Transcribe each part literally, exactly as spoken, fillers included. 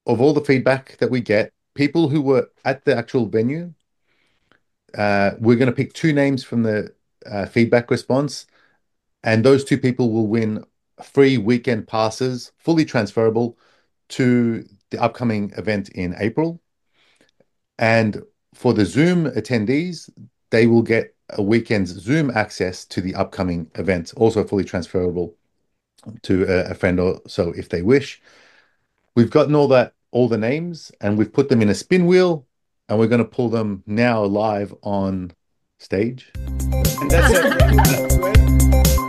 of all the feedback that we get, people who were at the actual venue, uh, we're going to pick two names from the uh, feedback response, and those two people will win free weekend passes, fully transferable to the upcoming event in April. And for the Zoom attendees, they will get a weekend's Zoom access to the upcoming event, also fully transferable to a, a friend or so if they wish. We've gotten all that, all the names, and we've put them in a spin wheel, and we're going to pull them now live on stage. And that's it.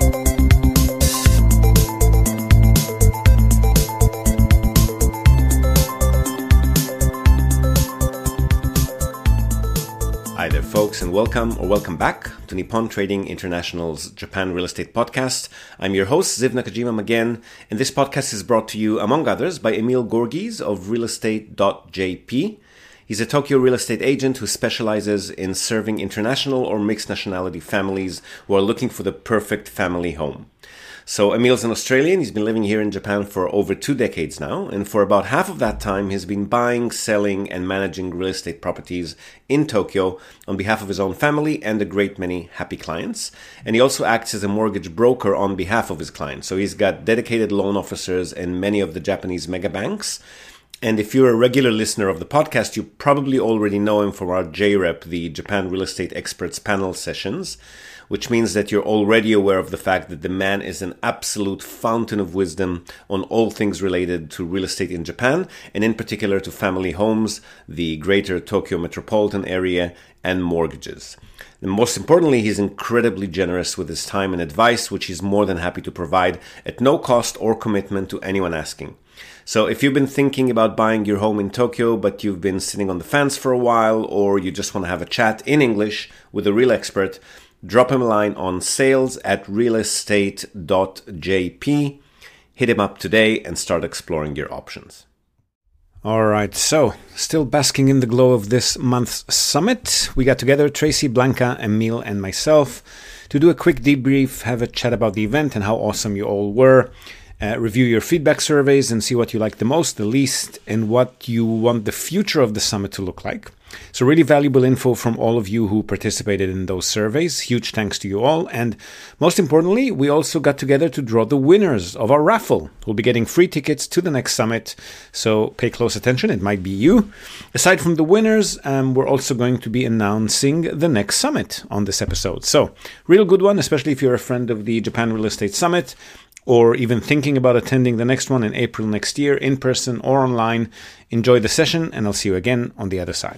Hi there, folks, and welcome or welcome back to Nippon Trading International's Japan Real Estate Podcast. I'm your host, Ziv Nakajima again, and this podcast is brought to you, among others, by Emil Gorgies of real estate dot j p. He's a Tokyo real estate agent who specializes in serving international or mixed nationality families who are looking for the perfect family home. So Emil's an Australian. He's been living here in Japan for over two decades now, and for about half of that time he's been buying, selling, and managing real estate properties in Tokyo on behalf of his own family and a great many happy clients. And he also acts as a mortgage broker on behalf of his clients. So he's got dedicated loan officers in many of the Japanese mega banks. And if you're a regular listener of the podcast, you probably already know him from our J R E P, the Japan Real Estate Experts panel sessions, which means that you're already aware of the fact that the man is an absolute fountain of wisdom on all things related to real estate in Japan, and in particular to family homes, the greater Tokyo metropolitan area, and mortgages. And most importantly, he's incredibly generous with his time and advice, which he's more than happy to provide at no cost or commitment to anyone asking. So if you've been thinking about buying your home in Tokyo, but you've been sitting on the fence for a while, or you just want to have a chat in English with a real expert, drop him a line on sales at real estate dot j p. Hit him up today and start exploring your options. All right, so still basking in the glow of this month's summit, we got together, Tracy, Blanca, Emil, and myself, to do a quick debrief, have a chat about the event and how awesome you all were. Uh, review your feedback surveys and see what you like the most, the least, and what you want the future of the summit to look like. So really valuable info from all of you who participated in those surveys. Huge thanks to you all. And most importantly, we also got together to draw the winners of our raffle. We'll be getting free tickets to the next summit, so pay close attention. It might be you. Aside from the winners, um, we're also going to be announcing the next summit on this episode. So real good one, especially if you're a friend of the Japan Real Estate Summit, or even thinking about attending the next one in April next year, in person or online. Enjoy the session, and I'll see you again on the other side.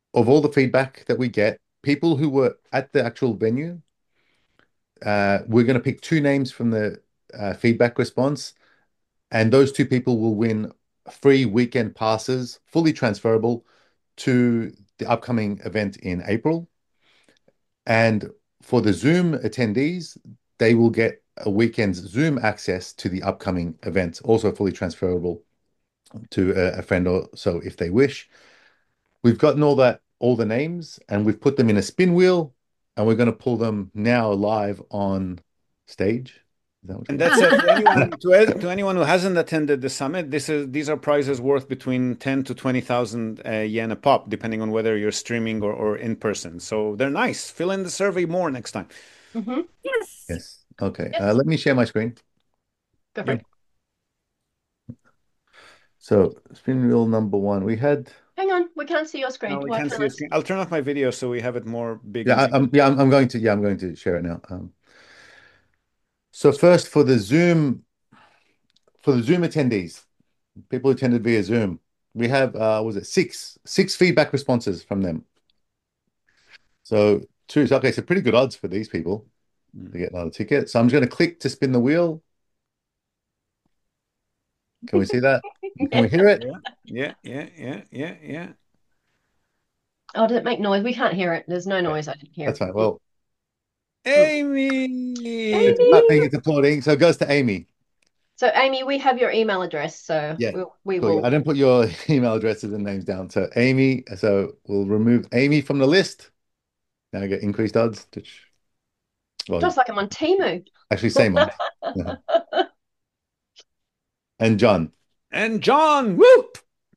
of all the feedback that we get, people who were at the actual venue, uh, we're going to pick two names from the uh, feedback response, and those two people will win free weekend passes, fully transferable to the upcoming event in April. And for the Zoom attendees, they will get a weekend's Zoom access to the upcoming event, also fully transferable to a, a friend or so if they wish. We've gotten all that, all the names, and we've put them in a spin wheel, and we're going to pull them now live on stage. Is that what And you that's it. To anyone, to, to anyone who hasn't attended the summit, this is these are prizes worth between ten to twenty thousand uh, yen a pop, depending on whether you're streaming or, or in person. So they're nice. Fill in the survey more next time. Mm-hmm. Yes. Yes. Okay. Yes. Uh, let me share my screen. Go for Yep. it. So spin wheel number one, we had. Hang on, we can't see your screen. No, we Why can't see I your screen. I'll turn off my video so we have it more big. Yeah, and I, I'm yeah, I'm, I'm going to yeah, I'm going to share it now. Um, so first for the Zoom for the Zoom attendees, people who attended via Zoom, we have uh, was it six six feedback responses from them. So two, so, okay, so pretty good odds for these people to get another ticket. So I'm just going to click to spin the wheel. Can we see that? Can we hear it? Yeah, yeah, yeah, yeah, yeah. Oh, did it make noise? We can't hear it. There's no noise. I didn't hear. That's fine. Well, Amy. it's clapping, it's applauding. So it goes to Amy. So, Amy, we have your email address, so Yeah, we'll, we Cool. will. I didn't put your email addresses and names down. So Amy, so we'll remove Amy from the list. Now I get increased odds. Which, well, Just like I'm on Temu. actually, same odds. And John. And John. Whoop.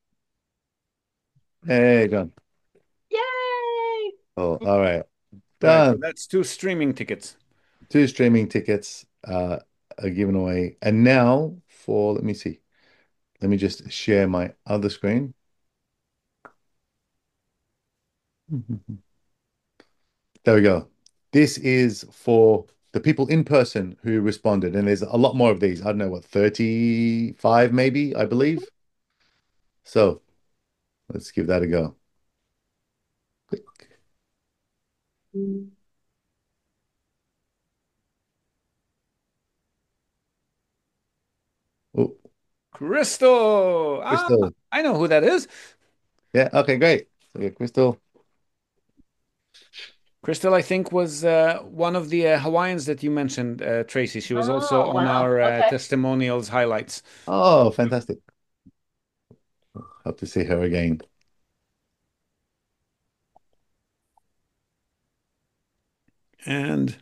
Hey, John. Yay! Oh, all right. Right, Done. so that's two streaming tickets. Two streaming tickets uh, are given away. And now for, let me see. Let me just share my other screen. There we go. This is for the people in person who responded. And there's a lot more of these. I don't know what, thirty-five maybe, I believe. So let's give that a go. Click. Oh, Crystal. Ah, Crystal. I know who that is. Yeah, okay, great. So yeah, Crystal. Crystal, I think, was uh, one of the uh, Hawaiians that you mentioned, uh, Tracy. She was also Oh, on wow. our uh, Okay. testimonials highlights. Oh, fantastic. Hope to see her again. And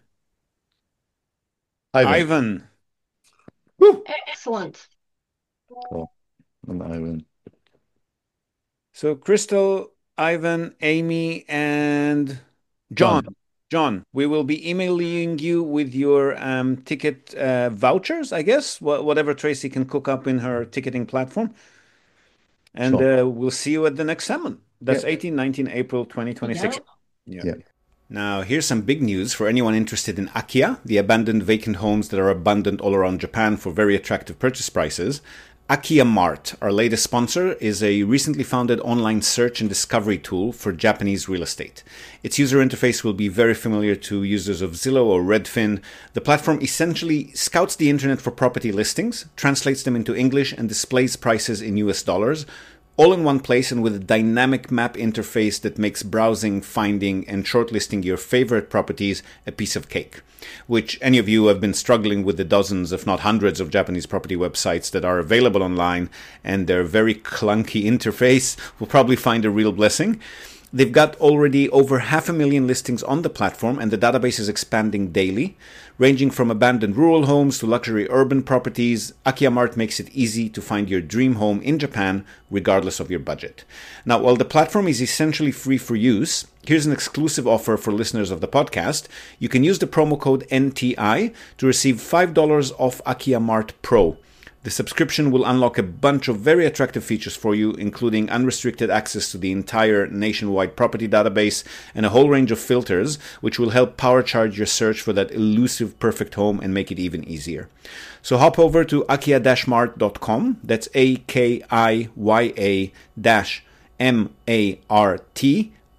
Ivan. Ivan. Woo! Excellent. Cool. And Ivan. So Crystal, Ivan, Amy, and John. John. John, we will be emailing you with your um, ticket uh, vouchers, I guess, wh- whatever Tracy can cook up in her ticketing platform. And Sure. uh, we'll see you at the next summit. That's Yep. eighteen, nineteen April twenty twenty-six. Yeah. Yeah. Yeah. Now, here's some big news for anyone interested in Akiya, the abandoned vacant homes that are abundant all around Japan for very attractive purchase prices. Akiya Mart, our latest sponsor, is a recently founded online search and discovery tool for Japanese real estate. Its user interface will be very familiar to users of Zillow or Redfin. The platform essentially scouts the internet for property listings, translates them into English, and displays prices in U S dollars, all in one place and with a dynamic map interface that makes browsing, finding, and shortlisting your favorite properties a piece of cake. Which any of you who have been struggling with the dozens, if not hundreds, of Japanese property websites that are available online and their very clunky interface will probably find a real blessing. They've got already over half a million listings on the platform, and the database is expanding daily. Ranging from abandoned rural homes to luxury urban properties, Akiya Mart makes it easy to find your dream home in Japan, regardless of your budget. Now, while the platform is essentially free for use, here's an exclusive offer for listeners of the podcast. You can use the promo code N T I to receive five dollars off Akiya Mart Pro. The subscription will unlock a bunch of very attractive features for you, including unrestricted access to the entire nationwide property database and a whole range of filters, which will help power charge your search for that elusive perfect home and make it even easier. So hop over to akiya dash mart dot com. That's A K I Y A dash M A R T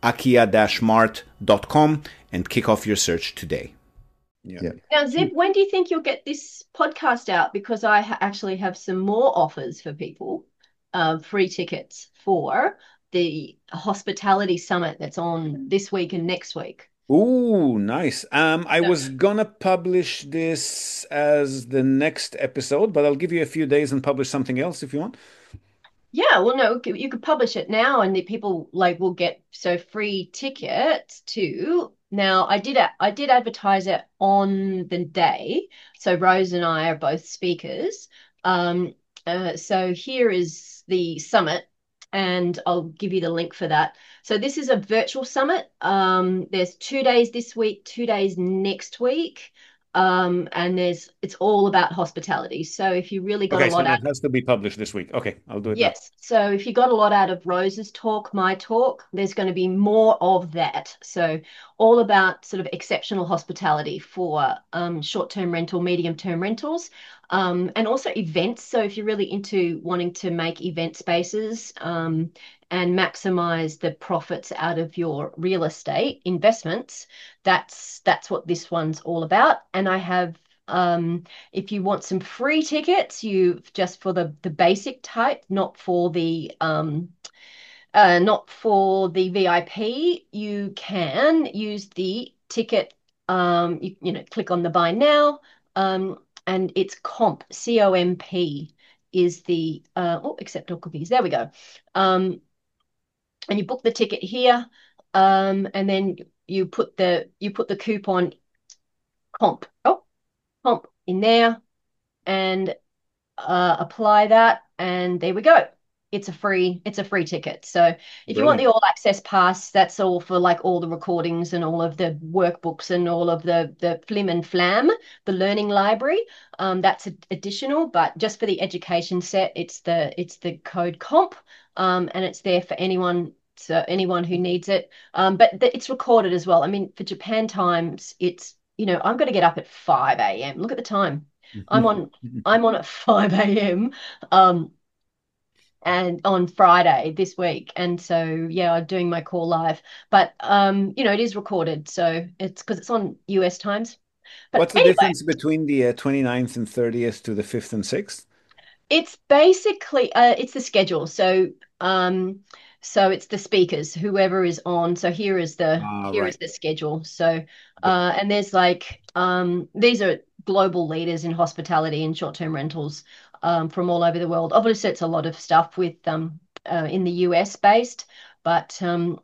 akia dash mart dot com and kick off your search today. Yeah. Yeah. Now, Zib, when do you think you'll get this podcast out? Because I ha actually have some more offers for people, uh, free tickets for the hospitality summit that's on this week and next week. Ooh, nice. Um, I So, was gonna publish this as the next episode, but I'll give you a few days and publish something else if you want. yeah, well, no, you could publish it now, and the people like will get so free tickets too. Now, I did I did advertise it on the day, so Rose and I are both speakers. Um, uh, so here is the summit, and I'll give you the link for that. So this is a virtual summit. Um, there's two days this week, two days next week. Um, and there's it's all about hospitality. So if you really got a Okay, so lot out. that has to be published this week. Okay, I'll do it now. Yes. So if you got a lot out of Rose's talk, my talk, there's going to be more of that. So all about sort of exceptional hospitality for um, short-term rental, medium-term rentals, um, and also events. So if you're really into wanting to make event spaces um, and maximize the profits out of your real estate investments, that's that's what this one's all about. And I have um, if you want some free tickets, you just for the the basic type, not for the um uh not for the V I P, you can use the ticket um you, you know click on the buy now um and it's comp C O M P is the uh oh accept all cookies. There we go. Um and you book the ticket here um and then you put the you put the coupon comp oh comp in there and uh, apply that, and there we go. It's a free, it's a free ticket. So if you want the Brilliant. all access pass, that's all for like all the recordings and all of the workbooks and all of the the flim and flam, the learning library. Um, that's additional, but just for the education set, it's the it's the code comp, um, and it's there for anyone. So anyone who needs it, um, but th it's recorded as well. I mean, for Japan times, it's you know I'm going to get up at five a m. Look at the time. I'm on I'm on at five a m. Um, and on Friday this week. And so, yeah, I'm doing my call live. But, um, you know, it is recorded. So it's because it's on U S times. But What's the anyway, difference between the uh, twenty-ninth and thirtieth to the fifth and sixth? it's basically uh, it's the schedule. So, um, so it's the speakers, whoever is on. So here is the Ah, here is right. the schedule. So, uh, and there's like um, these are global leaders in hospitality and short-term rentals um, from all over the world. Obviously, it's a lot of stuff with um, uh, in the U S based, but um,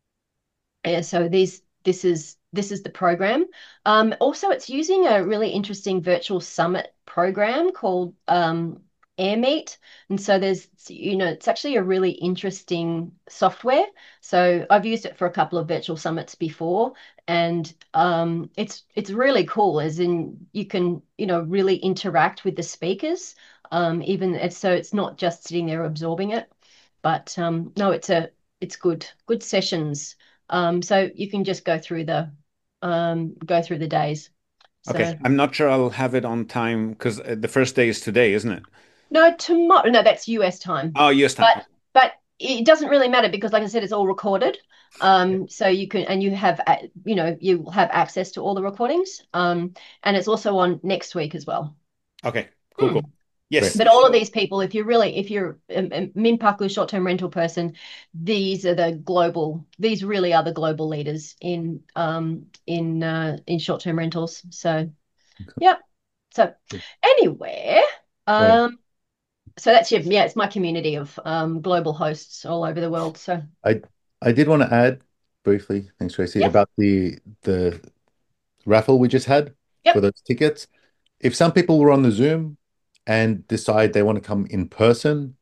yeah, so these this is this is the program. Um, also, it's using a really interesting virtual summit program called um, AirMeet, and so there's you know it's actually a really interesting software. So I've used it for a couple of virtual summits before, and um, it's it's really cool. As in, you can you know really interact with the speakers. Um, even it's so it's not just sitting there absorbing it, but um, no, it's a it's good good sessions. Um, so you can just go through the um, go through the days. Okay, So I'm not sure I'll have it on time because uh, the first day is today, isn't it? no, tomorrow. No, that's U S time. Oh, yes, time. But but it doesn't really matter because, like I said, it's all recorded. Um, so you can and you have uh, you know you have access to all the recordings. Um, and it's also on next week as well. Okay, cool, Hmm. cool. Yes. Great. But all of So, these people, if you're really, if you're a, a Minpaku short-term rental person, these are the global, these really are the global leaders in um in uh in short-term rentals. So yeah. So anyway, Right. um, so that's your yeah, it's my community of um global hosts all over the world. So I I did want to add briefly, thanks, Tracy, yeah, about the the raffle we just had for yep. those tickets. If some people were on the Zoom and decide they want to come in person,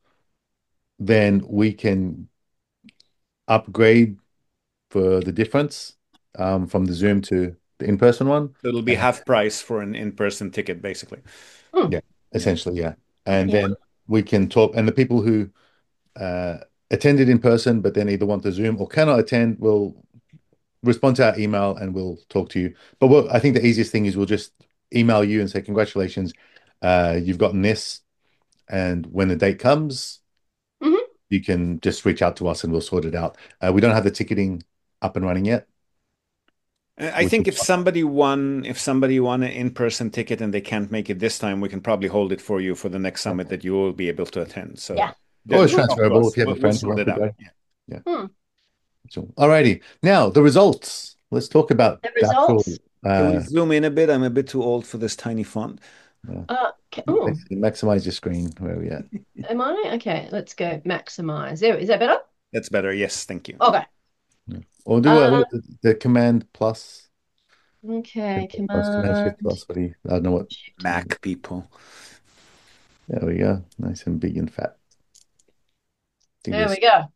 then we can upgrade for the difference um, from the Zoom to the in-person one. it'll be And half price for an in-person ticket, basically. Hmm. yeah, Yeah. essentially, yeah. And Yeah. then we can talk, and the people who uh, attended in person but then either want the Zoom or cannot attend will respond to our email and we'll talk to you. But what I think the easiest thing is we'll just email you and say, congratulations, uh, you've gotten this. And when the date comes, Hmm. you can just reach out to us and we'll sort it out. Uh, we don't have the ticketing up and running yet, Uh, I which think is if somebody won, if somebody won an in-person ticket and they can't make it this time, we can probably hold it for you for the next summit that you will be able to attend. So Yeah. just always talk to transferable if us. you have We'll, a we'll friend who sort wants it to out. go. Yeah. Yeah. Hmm. So, alrighty. Now the results. Let's talk about The the actual. results. Can we Uh, zoom in a bit? I'm a bit too old for this tiny font. uh, Uh, ca- oh, let's see, maximize your screen. Where are we at? am I? Okay, let's go maximize. There, is that better? That's better. Yes, thank you. Okay. Yeah. Or do uh, Uh, what, the, the command plus, okay, command plus, command shift command. plus. What do you? I don't know what. Mac people. There we go. Nice and big and fat. think There this. we go.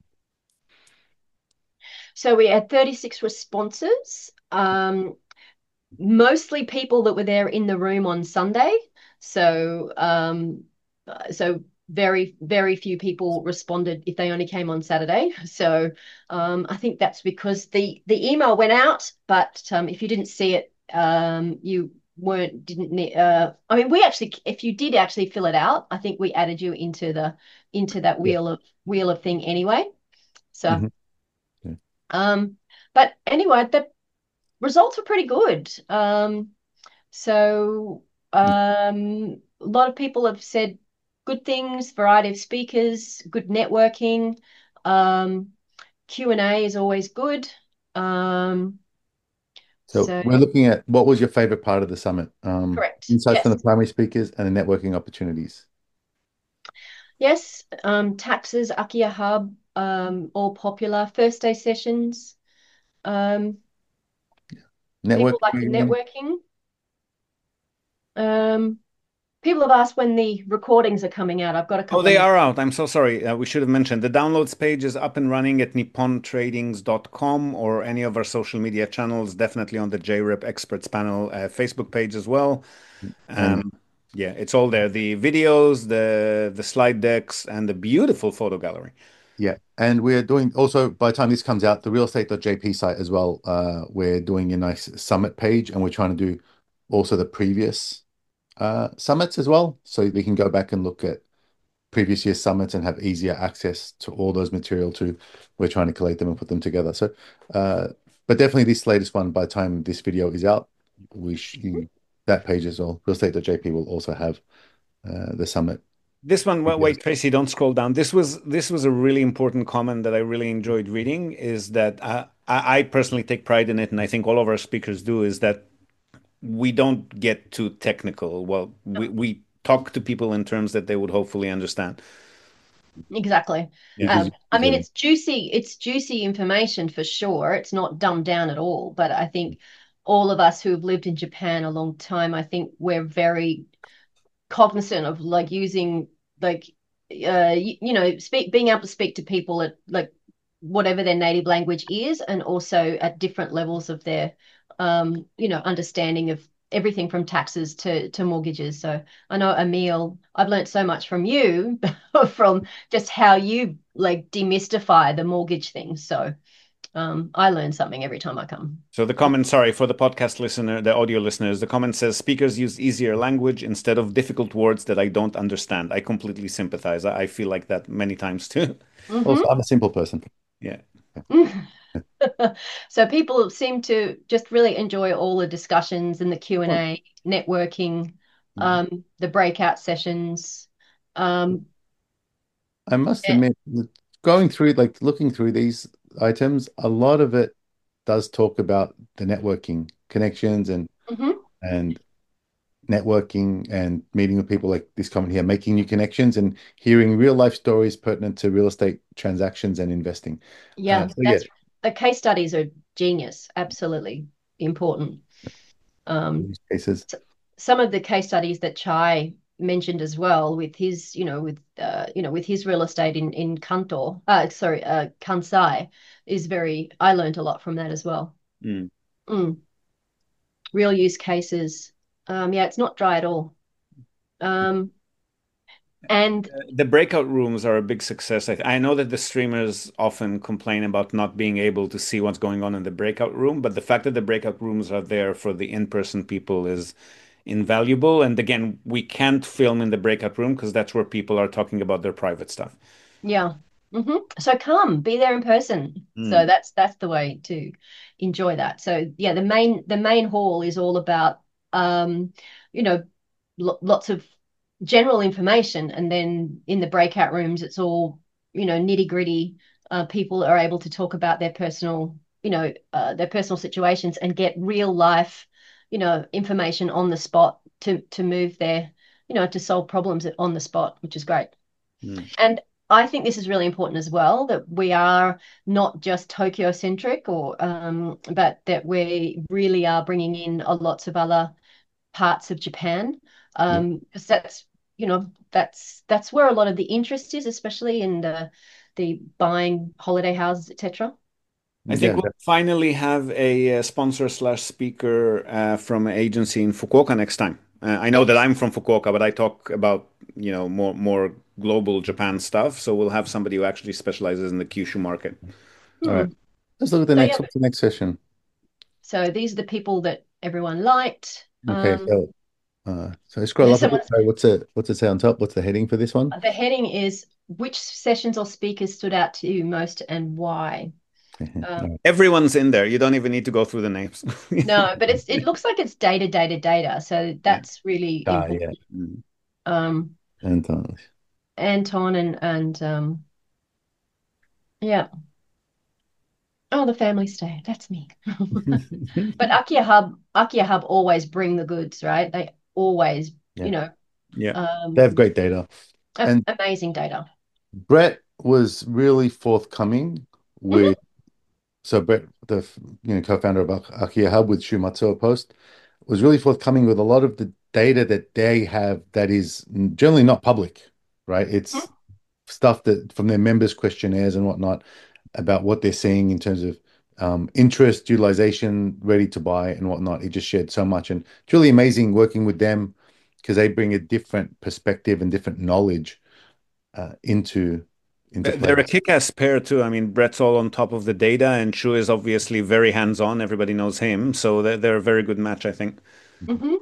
So we had thirty-six responses, um, mostly people that were there in the room on Sunday. So, um, uh, so very, very few people responded if they only came on Saturday. So, um, I think that's because the the email went out, but um, if you didn't see it, um, you weren't didn't need. Uh, I mean, we actually, if you did actually fill it out, I think we added you into the into that Yeah. wheel of wheel of thing anyway. So. Mhm. Yeah. Um, but anyway, the results were pretty good. Um, so um, a lot of people have said good things, variety of speakers, good networking. Um, Q and A is always good. Um, So so we're looking at what was your favorite part of the summit? Um, correct. insights from Yes. the primary speakers and the networking opportunities. Yes. Um, taxes, Akia Hub, um, all popular. First day sessions. Um, people like the Networking. networking. Um, People have asked when the recordings are coming out. I've got a Oh, couple of they messages. are out. I'm so sorry. Uh, we should have mentioned the downloads page is up and running at nippon tradings dot com or any of our social media channels, definitely on the J R I P Experts Panel uh, Facebook page as well. And Um, yeah, it's all there. The videos, the the slide decks, and the beautiful photo gallery. yeah, and we're doing also by the time this comes out, the real estate dot J P site as well. Uh, we're doing a nice summit page, and we're trying to do also the previous uh, summits as well, so we can go back and look at previous year's summits and have easier access to all those material too. We're trying to collate them and put them together. So, uh, but definitely this latest one, by the time this video is out, we sh you, that page as well. real estate dot J P will also have uh, the summit. This one, wait, Yes. wait, Tracy, don't scroll down. This was this was a really important comment that I really enjoyed reading. Is that I, I I personally take pride in it, and I think all of our speakers do. Is that we don't get too technical. Well, we we talk to people in terms that they would hopefully understand. Exactly. It Yeah. gives Um, you I mean, visual. it's juicy, it's juicy information for sure. It's not dumbed down at all. But I think all of us who have lived in Japan a long time, I think we're very cognizant of like using like uh you, you know, speak being able to speak to people at like whatever their native language is, and also at different levels of their um, you know, understanding of everything from taxes to to mortgages. So I know Emil, I've learned so much from you from just how you like demystify the mortgage thing. So um, I learn something every time I come. So the comment, sorry, for the podcast listener, the audio listeners, the comment says speakers use easier language instead of difficult words that I don't understand. I completely sympathize. I I feel like that many times too. Also, Hmm. I'm a simple person. Yeah. So people seem to just really enjoy all the discussions and the Q and A, networking, Mm. um, the breakout sessions. Um, I must yeah. admit, going through, like looking through these items, a lot of it does talk about the networking connections and Mhm. and networking and meeting with people like this comment here, making new connections and hearing real life stories pertinent to real estate transactions and investing. Uh, Yeah, so yeah, that's the case studies are genius, absolutely important. Um, use cases. s- some of the case studies that Chai mentioned as well with his, you know, with uh, you know, with his real estate in in Kanto, uh, sorry, uh, Kansai is very. I learned a lot from that as well. Mm. Mm. Real use cases. Um, yeah, it's not dry at all. Um, and The breakout rooms are a big success. I, I know that the streamers often complain about not being able to see what's going on in the breakout room, but the fact that the breakout rooms are there for the in-person people is invaluable. And again, we can't film in the breakout room because that's where people are talking about their private stuff. yeah, hmm So come, be there in person. So Mm. that's that's the way to enjoy that. So yeah, the main the main hall is all about um, you know, lo lots of general information, and then in the breakout rooms, it's all, you know, nitty gritty. Uh, people are able to talk about their personal, you know, uh, their personal situations and get real life, you know, information on the spot to to move their, you know, to solve problems on the spot, which is great. Mm. And I think this is really important as well, that we are not just Tokyo centric, or um, but that we really are bringing in a lots of other parts of Japan. Yeah. Um, because that's, you know, that's that's where a lot of the interest is, especially in the the buying holiday houses, et cetera. I think Yeah. we'll finally have a, uh sponsor slash speaker uh, from an agency in Fukuoka next time. Uh, I know that Yes. I'm from Fukuoka, but I talk about, you know, more more global Japan stuff. So we'll have somebody who actually specializes in the Kyushu market. All right. Hmm. Let's look at the So next. yeah, What's the next session? so these are the people that everyone liked. Okay. Um, So, uh, so scroll up a bit. someone's So what's it? What's it say on top? What's the heading for this one? The heading is which sessions or speakers stood out to you most and why? All Um, right. Everyone's in there. You don't even need to go through the names. no, but it's it looks like it's data, data, data. So Yeah. that's really Ah, yeah. important. Mm. Um, Anton. Anton and and um, yeah. Oh, the family stay. That's me. But Akia Hub, Akia Hub always bring the goods, right? They always, Yeah. you know, Yeah. They um, have great data. a- And amazing data. Brett was really forthcoming Hmm. with, so Brett, the you know co-founder of Ak- Akia Hub with Shumatsuo Post, was really forthcoming with a lot of the data that they have that is generally not public, right? It's stuff that from their members' questionnaires and whatnot about what they're seeing in terms of um, interest, utilization, ready to buy, and whatnot. He just shared so much, and it's really amazing working with them because they bring a different perspective and different knowledge uh, into into They're they're a place. kick-ass pair too. I mean, Brett's all on top of the data, and Shu is obviously very hands-on. Everybody knows him, so they're, they're a very good match, I think. Hmm.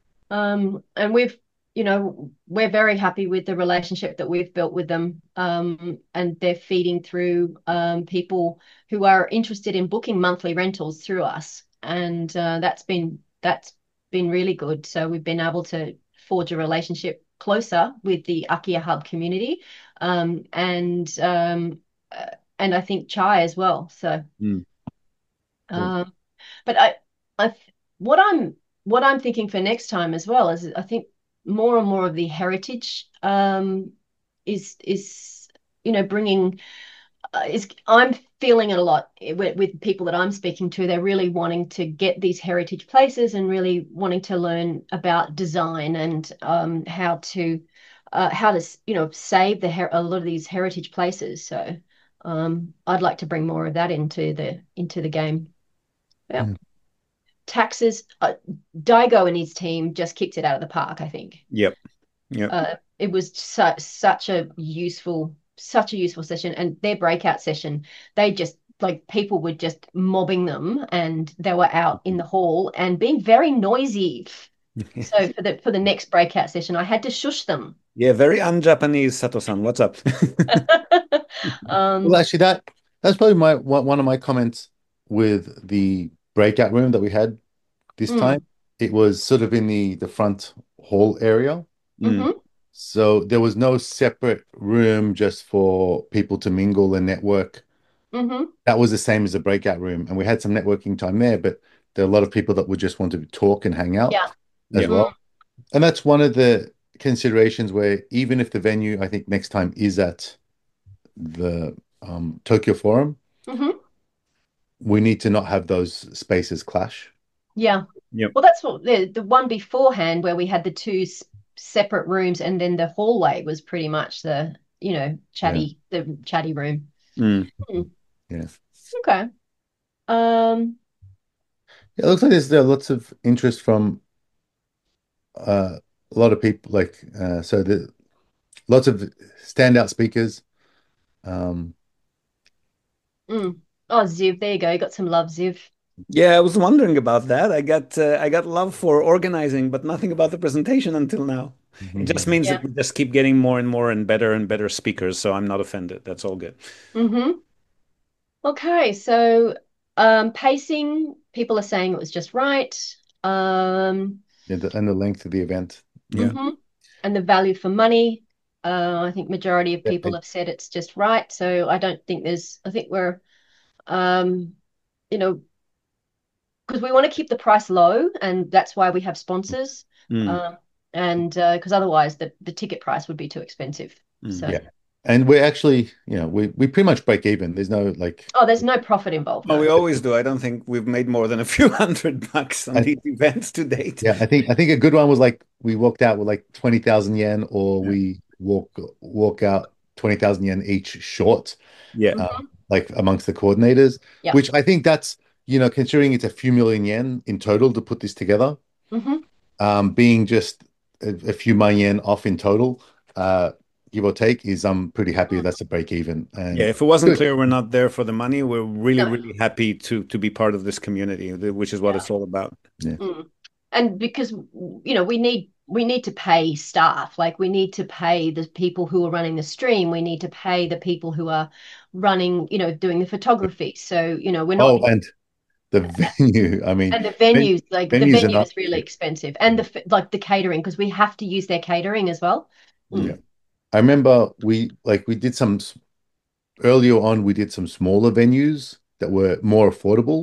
Um, and we've, you know, we're very happy with the relationship that we've built with them. Um, and they're feeding through um, people who are interested in booking monthly rentals through us. And uh, that's been that's been really good. So we've been able to forge a relationship closer with the Akia Hub community. Um, and um, uh, and I think Chai as well. So Mm. Cool. um, but I, I, what I'm what I'm thinking for next time as well is I think more and more of the heritage um, is is you know bringing uh, is I'm feeling it a lot with, with people that I'm speaking to. They're really wanting to get these heritage places and really wanting to learn about design and um, how to uh, how to you know save the her- a lot of these heritage places. So um, I'd like to bring more of that into the into the game. Yeah. Yeah. Taxes, uh, Daigo and his team just kicked it out of the park, I think. Yep. Yep. Uh, it was su such a useful, such a useful session. And their breakout session, they just like people were just mobbing them and they were out in the hall and being very noisy. So for the for the next breakout session, I had to shush them. Yeah, very un-Japanese, Sato-san. What's up? Well, Um, actually, that that's probably my one one of my comments with the breakout room that we had this time. mm, It was sort of in the the front hall area. Mm. hmm So there was no separate room just for people to mingle and network. hmm That was the same as the breakout room. And we had some networking time there, but there are a lot of people that would just want to talk and hang out Yeah. as Yep. Mm, well. And that's one of the considerations where even if the venue, I think next time is at the um, Tokyo Forum, hmm we need to not have those spaces clash. Yeah. Yep. Well, that's what the the one beforehand where we had the two s separate rooms, and then the hallway was pretty much the, you know, Yeah. chatty the chatty room. Mm. Hmm. Yeah. Okay. Um. It looks like there's there are lots of interest from uh, a lot of people, like uh, so the lots of standout speakers. Um, mm. Oh, Ziv, there you go. You got some love, Ziv. Yeah, I was wondering about that. I got uh, I got love for organizing, but nothing about the presentation until now. It just means Yeah. that we just keep getting more and more and better and better speakers, so I'm not offended. That's all good. Mm-hmm. Okay, so um, pacing, people are saying it was just right. Um, Yeah, the, and the length of the event. Yeah. mhm. And the value for money, uh, I think majority of Yeah, people it- have said it's just right. So I don't think there's, I think we're, um, you know, because we want to keep the price low, and that's why we have sponsors. Mm, Um, and because uh, otherwise the the ticket price would be too expensive. mm. So, yeah. And we're actually, you know, we we pretty much break even. There's no like, oh, there's no profit involved. Oh, No. we always do. I don't think we've made more than a few hundred bucks on I, these events to date. yeah, I think I think a good one was like we walked out with like twenty thousand yen, or Yeah. we walk walk out twenty thousand yen each short, Yeah. uh, Mhm. like amongst the coordinators, Yeah. which I think that's, you know, considering it's a few million yen in total to put this together, Hmm. um, being just a, a few million yen off in total, uh, give or take, is I'm pretty happy that's a break even. Yeah, And if it wasn't good. clear we're not there for the money, we're really, No. really happy to to be part of this community, which is what Yeah. it's all about. Yeah. Mm. And because you know we need we need to pay staff, like we need to pay the people who are running the stream, we need to pay the people who are running, you know, doing the photography. So you know we're not, Oh, and the venue. I mean, and the ven venues, like the venues are venue not. is really expensive, and the f- like the catering, because we have to use their catering as well. Yeah. Mm. I remember we like we did some s- earlier on, we did some smaller venues that were more affordable.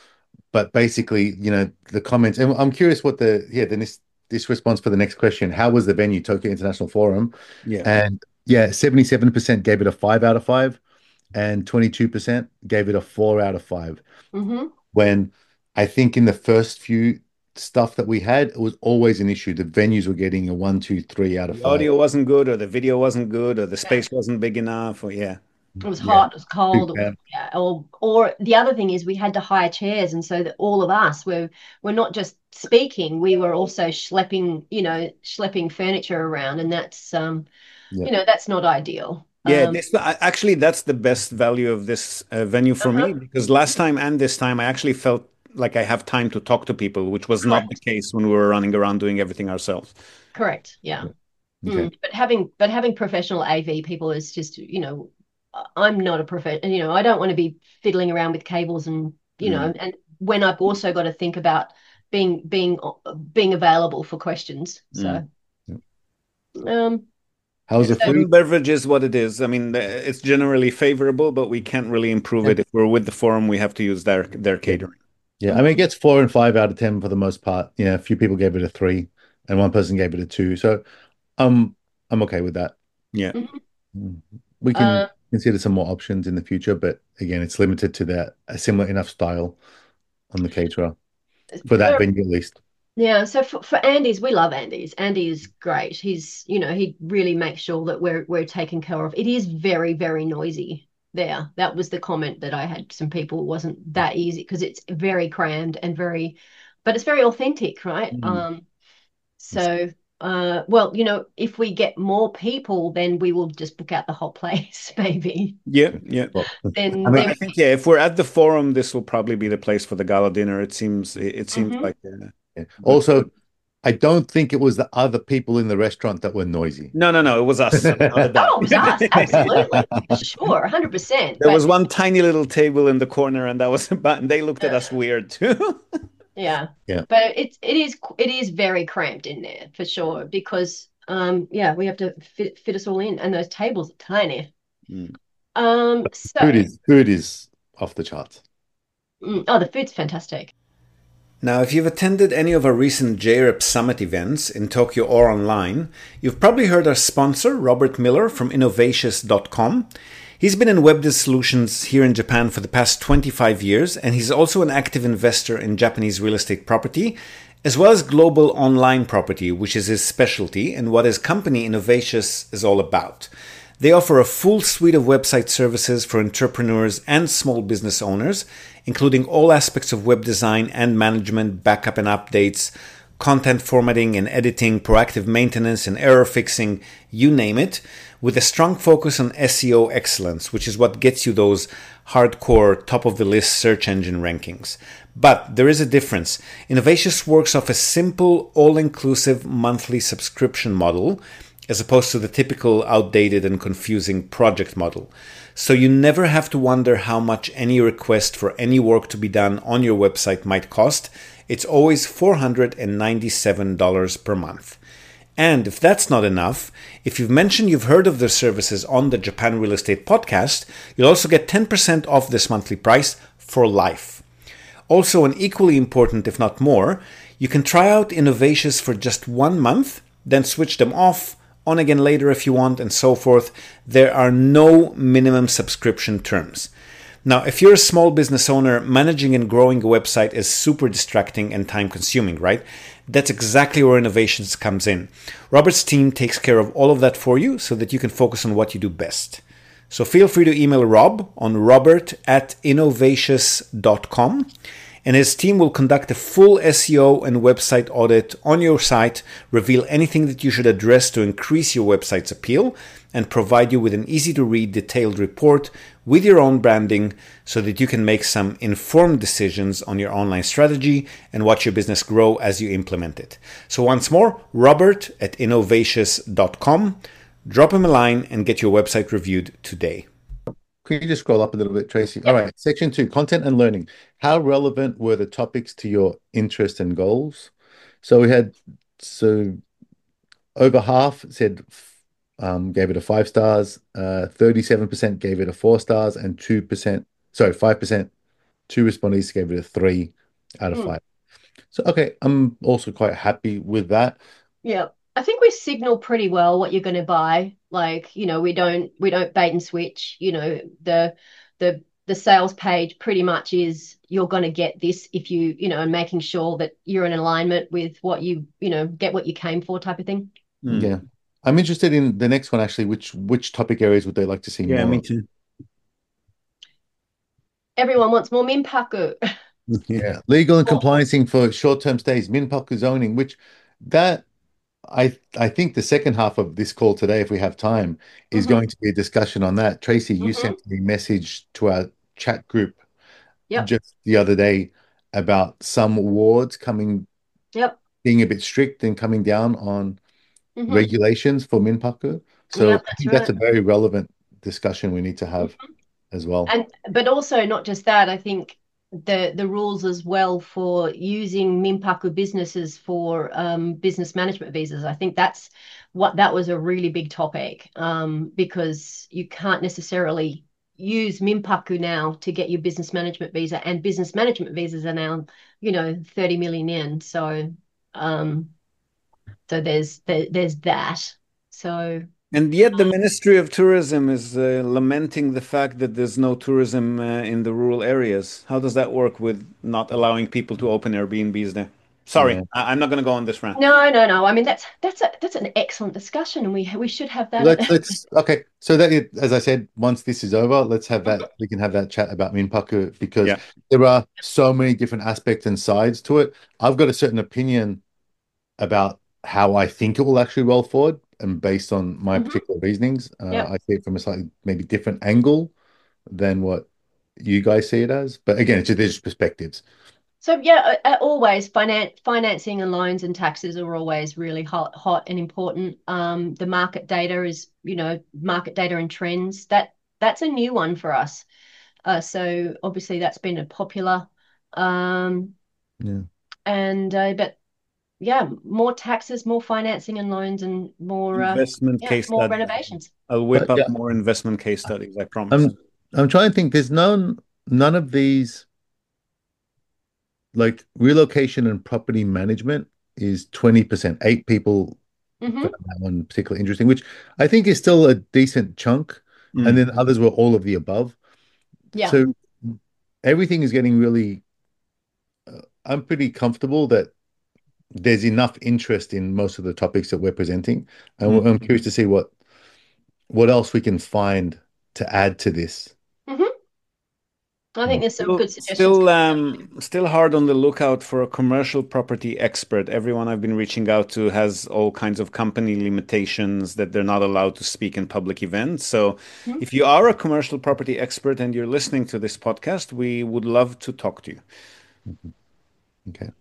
But basically, you know, the comments, and I'm curious what the, yeah, then this this response for the next question. How was the venue, Tokyo International Forum? Yeah. And yeah, seventy-seven percent gave it a five out of five, and twenty-two percent gave it a four out of five. Hmm. When I think in the first few stuff that we had, it was always an issue. The venues were getting a one, two, three out of The five. audio wasn't good, or the video wasn't good, or the Yeah. space wasn't big enough, or yeah. It was Yeah. hot, it was cold, it was, yeah. Or or the other thing is we had to hire chairs, and so that all of us were were not just speaking, we were also schlepping, you know, schlepping furniture around, and that's um, Yeah. you know, that's not ideal. Yeah, Um, this actually that's the best value of this uh, venue for uh-huh, me, because last time and this time I actually felt like I have time to talk to people, which was not the correct, case when we were running around doing everything ourselves. correct, yeah. Okay. Mm, but having but having professional A V people is just, you know, I- I'm not a prof, you know, I don't want to be fiddling around with cables and, you know, Mm. and when I've also got to think about being being being available for questions. Mm. So, um, How's Yeah, the so food? food and beverage is what it is. I mean, uh, it's generally favorable, but we can't really improve Yeah. it. If we're with the forum, we have to use their their Yeah. catering. Yeah. I mean, it gets four and five out of ten for the most part. Yeah. A few people gave it a three, and one person gave it a two. So um, I'm okay with that. Yeah. mhm. Mm. We can uh, consider some more options in the future, but again, it's limited to that a similar enough style on the caterer for that for venue at least. Yeah, so for, for Andy's, we love Andy's. Andy is great. He's, you know, he really makes sure that we're we're taken care of. It is very, very noisy there. That was the comment that I had. Some people it wasn't that easy because it's very crammed and very, but it's very authentic, right? Mm. Um, so uh, well, you know, if we get more people, then we will just book out the whole place, maybe. Yeah, yeah. Well, I Then I, mean, I then think yeah, if we're at the forum, this will probably be the place for the gala dinner. It seems it, it seems Mhm. like uh, yeah. good. Also, I don't think it was the other people in the restaurant that were noisy. No, no, no. It was us, without a doubt. Oh, it was us, absolutely, sure, one hundred percent. There But was one tiny little table in the corner, and that was about, and they looked at us weird too. yeah, Yeah. but it's it is it is very cramped in there for sure because um yeah we have to fit fit us all in and those tables are tiny. Mm. Um Food so is food is off the charts. mm, oh the food's fantastic. Now, if you've attended any of our recent J R I P Summit events in Tokyo or online, you've probably heard our sponsor, Robert Miller from Innovatious dot com. He's been in web solutions here in Japan for the past twenty-five years, and he's also an active investor in Japanese real estate property, as well as global online property, which is his specialty and what his company Innovatious is all about. They offer a full suite of website services for entrepreneurs and small business owners, including all aspects of web design and management, backup and updates, content formatting and editing, proactive maintenance and error fixing, you name it, with a strong focus on S E O excellence, which is what gets you those hardcore top of the list search engine rankings. But there is a difference. Innovations works off a simple, all-inclusive monthly subscription model, as opposed to the typical outdated and confusing project model. So you never have to wonder how much any request for any work to be done on your website might cost. It's always four hundred ninety-seven dollars per month. And if that's not enough, if you've mentioned you've heard of their services on the Japan Real Estate Podcast, you'll also get ten percent off this monthly price for life. Also, and equally important, if not more, you can try out Innovations for just one month, then switch them off, on again later if you want, and so forth. There are no minimum subscription terms. Now, if you're a small business owner, managing and growing a website is super distracting and time consuming, right? That's exactly where Innovations comes in. Robert's team takes care of all of that for you so that you can focus on what you do best. So feel free to email Rob on robert at innovations dot com, and his team will conduct a full S E O and website audit on your site, reveal anything that you should address to increase your website's appeal, and provide you with an easy-to-read detailed report with your own branding so that you can make some informed decisions on your online strategy and watch your business grow as you implement it. So once more, Robert at innovations dot com. Drop him a line and get your website reviewed today. Can you just scroll up a little bit, Tracy? All right, section two, content and learning. How relevant were the topics to your interests and goals? So we had, so over half said, um, gave it a five stars, uh, thirty-seven percent gave it a four stars, and two percent, sorry, five percent, two respondees gave it a three out of Mm. five. So, okay, I'm also quite happy with that. Yeah. I think we signal pretty well what you're going to buy. Like, you know, we don't we don't bait and switch. You know, the the the sales page pretty much is you're going to get this if you, you know, and making sure that you're in alignment with what you, you know, get what you came for type of thing. Mm. Yeah. I'm interested in the next one, actually. Which which topic areas would they like to see Yeah, more me of? too. Everyone wants more minpaku. Yeah. Legal and compliancing for short-term stays, Minpaku zoning, which that I I think the second half of this call today, if we have time, is Mhm. going to be a discussion on that. Tracy, you Mhm. sent me a message to our chat group Yep. just the other day about some wards coming, Yep. being a bit strict and coming down on Mhm. regulations for Minpaku. So Yep, I that's think that's a right. very relevant discussion we need to have as well. And but also not just that, I think the the rules as well for using Minpaku businesses for um, business management visas. I think that's what that was a really big topic um, because you can't necessarily use Minpaku now to get your business management visa, and business management visas are now, you know, thirty million yen. So um, so there's there, there's that. So And yet, the Ministry of Tourism is uh, lamenting the fact that there's no tourism uh, in the rural areas. How does that work with not allowing people to open Airbnbs there? Sorry, Yeah. I- I'm not going to go on this rant. no, no, no. I mean that's that's a that's an excellent discussion, and we we should have that. Let's let's okay. So that is, as I said, once this is over, let's have Mhm. that. We can have that chat about Minpaku because Yeah. there are so many different aspects and sides to it. I've got a certain opinion about how I think it will actually roll forward, and based on my Mhm. particular reasonings, uh, Yep. I see it from a slightly maybe different angle than what you guys see it as. But again, it's just, there's perspectives. So yeah, uh, uh, always finance, financing and loans and taxes are always really hot, hot and important. Um, the market data is, you know, market data and trends. That that's a new one for us. Uh, so obviously that's been a popular. Um, Yeah. and uh, but yeah, more taxes, more financing and loans, and more uh, Investment yeah, case more studies. renovations. I'll whip But up yeah, more investment case studies, I promise. I'm I'm trying to think. There's none none of these like relocation and property management is twenty percent. Eight people Hmm. found that one particularly interesting, which I think is still a decent chunk. And Mm. then others were all of the above. Yeah. So everything is getting really, uh, I'm pretty comfortable that there's enough interest in most of the topics that we're presenting. And Mm. I'm curious to see what what else we can find to add to this. Hmm. I think there's some Still, good suggestions. still, um, still hard on the lookout for a commercial property expert. Everyone I've been reaching out to has all kinds of company limitations that they're not allowed to speak in public events. So, Mhm. if you are a commercial property expert and you're listening to this podcast, we would love to talk to you. Mhm. Okay.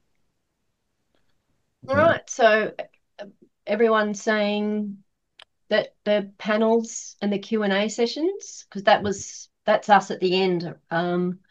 All Uh, right. So uh, everyone's saying that the panels and the Q and A sessions, because that was that's us at the end. Um,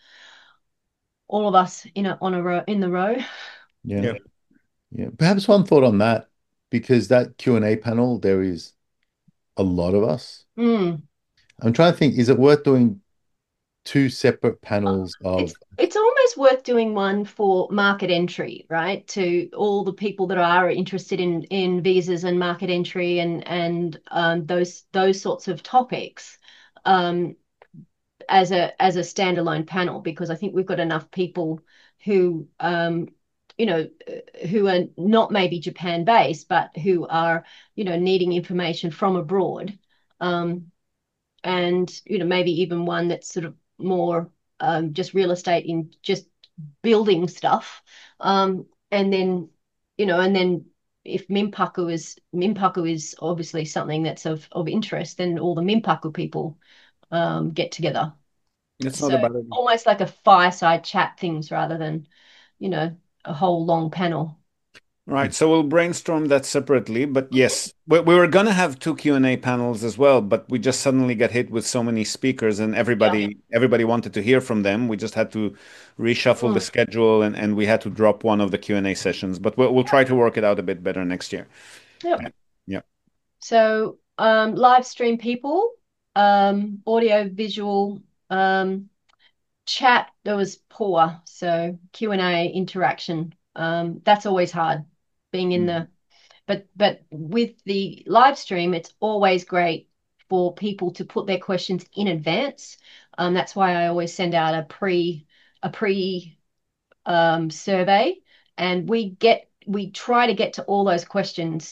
all of us in a on a row in the row. yeah. Yeah. Yeah. Perhaps one thought on that, because that Q and A panel, there is a lot of us. Mm. I'm trying to think, is it worth doing two separate panels It's of, it's almost worth doing one for market entry, right? To all the people that are interested in in visas and market entry and and um, those those sorts of topics. Um, as a as a standalone panel, because I think we've got enough people who um you know who are not maybe Japan based but who are you know needing information from abroad, um and you know maybe even one that's sort of more um just real estate in just building stuff, um and then you know and then if Minpaku is Minpaku is obviously something that's of of interest, then all the Minpaku people um get together, It's not so a bad idea. almost like a fireside chat things rather than, you know, a whole long panel. Right, so we'll brainstorm that separately, but yes, we, we were gonna have two Q and A panels as well, but we just suddenly got hit with so many speakers and Yeah. everybody everybody wanted to hear from them. We just had to reshuffle the Mm. schedule and, and we had to drop one of the Q and A sessions, but we'll, we'll try to work it out a bit better next year. Yep. Yeah. Yeah. So um, live stream people, um, audio, visual, um, chat, there was poor. So Q and A interaction, um, that's always hard being in Mm. the, but but with the live stream, it's always great for people to put their questions in advance. Um, that's why I always send out a pre a pre um, survey, and we get we try to get to all those questions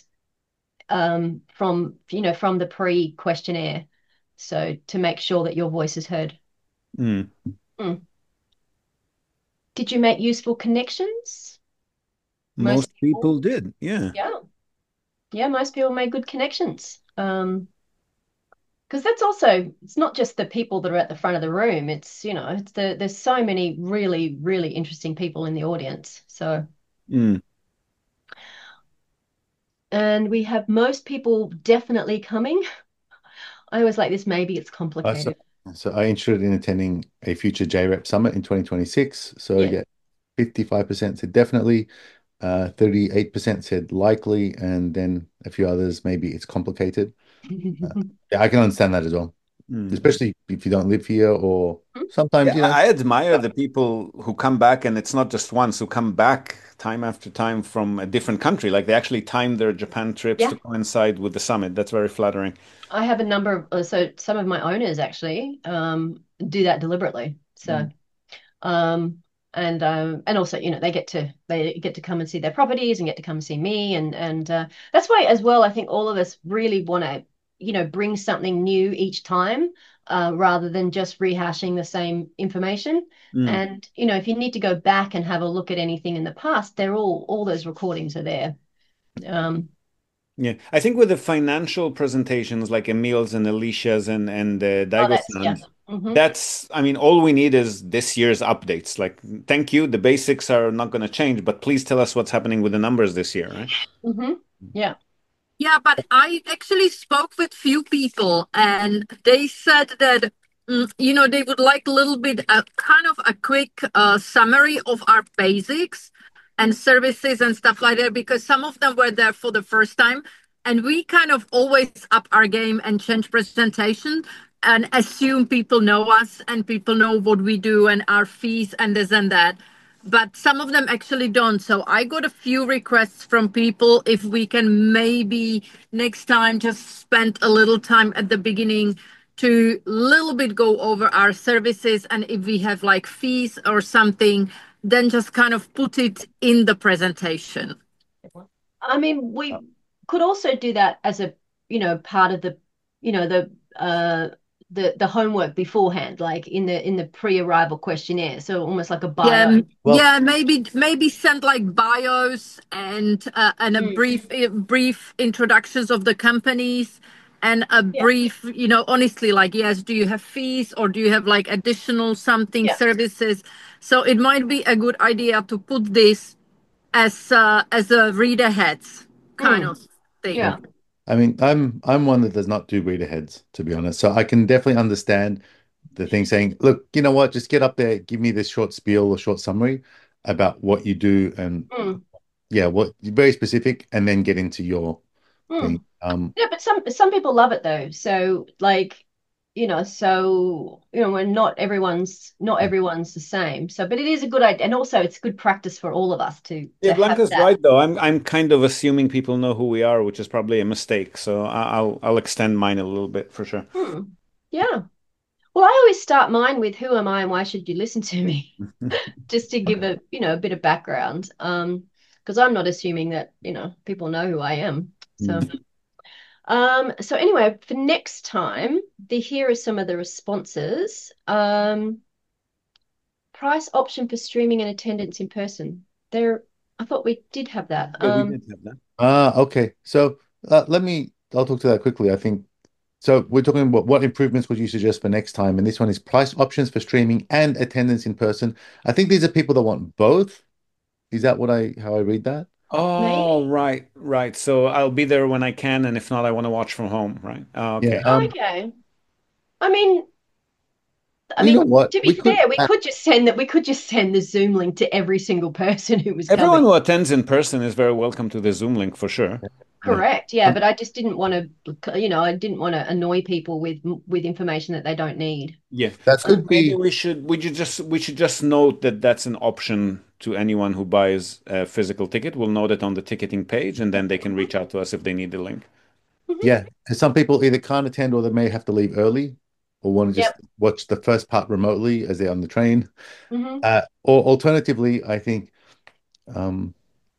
um, from you know from the pre questionnaire, so to make sure that your voice is heard. Mm. Mm. Did you make useful connections? Most Most people, people did. Yeah. yeah, yeah, most people made good connections. Um, because that's also it's not just the people that are at the front of the room. It's you know it's the there's so many really really interesting people in the audience. So Mm. and we have most people definitely coming. I always like this. Maybe it's uh, so, complicated. so I interested in attending a future J REP summit in twenty twenty-six. So I Yeah. get fifty-five percent said definitely, uh, thirty-eight percent said likely, and then a few others, maybe it's complicated. Uh, yeah, I can understand that as well, Mm. especially if you don't live here, or sometimes, Yeah, you know, I admire the people who come back, and it's not just once, who come back time after time from a different country. Like they actually time their Japan trips to Yeah. coincide with the summit. That's very flattering. I have a number of, uh, so some of my owners actually um, do that deliberately. So, Mm. um, and um, and also, you know, they get to they get to come and see their properties and get to come and see me, and and uh, that's why as well. I think all of us really want to, you know, bring something new each time, uh, rather than just rehashing the same information. Mm. And you know, if you need to go back and have a look at anything in the past, they're all all those recordings are there. Um, Yeah, I think with the financial presentations like Emil's and Alicia's and and uh, oh, that's yeah. Daigo-san's, Hmm. that's, I mean, all we need is this year's updates. Like, thank you, the basics are not going to change, but please tell us what's happening with the numbers this year, right? Hmm. Yeah. Yeah, but I actually spoke with few people and they said that, mm, you know, they would like a little bit, a kind of a quick uh, summary of our basics and services and stuff like that, because some of them were there for the first time. And we kind of always up our game and change presentation and assume people know us and people know what we do and our fees and this and that, but some of them actually don't. So I got a few requests from people if we can maybe next time just spend a little time at the beginning to little bit go over our services, and if we have like fees or something, then just kind of put it in the presentation. I mean, we could also do that as a, you know, part of the, you know, the uh the the homework beforehand, like in the in the pre-arrival questionnaire. So almost like a Yeah, bio. m- well, yeah, maybe maybe send like bios and uh, and a Mm. brief uh, brief introductions of the companies, and a Yeah. brief, you know, honestly, like, yes, do you have fees or do you have like additional something Yeah. services? So it might be a good idea to put this as uh, as a read aheads kind Mm. of thing. Yeah. Yeah. I mean, I'm I'm one that does not do read aheads, to be honest. So I can definitely understand the thing saying, look, you know what, just get up there, give me this short spiel or short summary about what you do and Mm. yeah, what very specific, and then get into your thing. Mm. Um, Yeah, but some some people love it though. So like, you know, so you know, when not everyone's not everyone's the same. So, but it is a good idea, and also it's good practice for all of us to Yeah, to have Blanca's that. right though. I'm I'm kind of assuming people know who we are, which is probably a mistake. So I- I'll I'll extend mine a little bit for sure. Hmm. Yeah. Well, I always start mine with who am I and why should you listen to me? Just to give a, you know, a bit of background. Um, because I'm not assuming that, you know, people know who I am. So, mm. um, so anyway, for next time, the here are some of the responses. Um, price option for streaming and attendance in person. There, I thought we did have that. Yeah, we Um, did have that. Ah, okay. So uh, let me, I'll talk to that quickly. I think so. We're talking about what improvements would you suggest for next time? And this one is price options for streaming and attendance in person. I think these are people that want both. Is that what I, how I read that? Oh, maybe. right, right. So I'll be there when I can, and if not, I want to watch from home, right? Oh, Yeah. okay. Um, Okay. I mean, I well, you know mean, what? to be We could, fair, we uh, could just send that. We could just send the Zoom link to every single person who was Everyone coming. who attends in person is very welcome to the Zoom link for sure. yeah. Correct. Yeah, Um, but I just didn't want to, you know, I didn't want to annoy people with with information that they don't need. Yeah, that and could maybe be, we should we should just we should just note that that's an option to anyone who buys a physical ticket. We'll note it on the ticketing page, and then they can Mhm, reach out to us if they need the link. mhm. yeah. 'Cause some people either can't attend or they may have to leave early or want to just Yep. watch the first part remotely as they're on the train. Hmm. Uh, or alternatively, I think, um,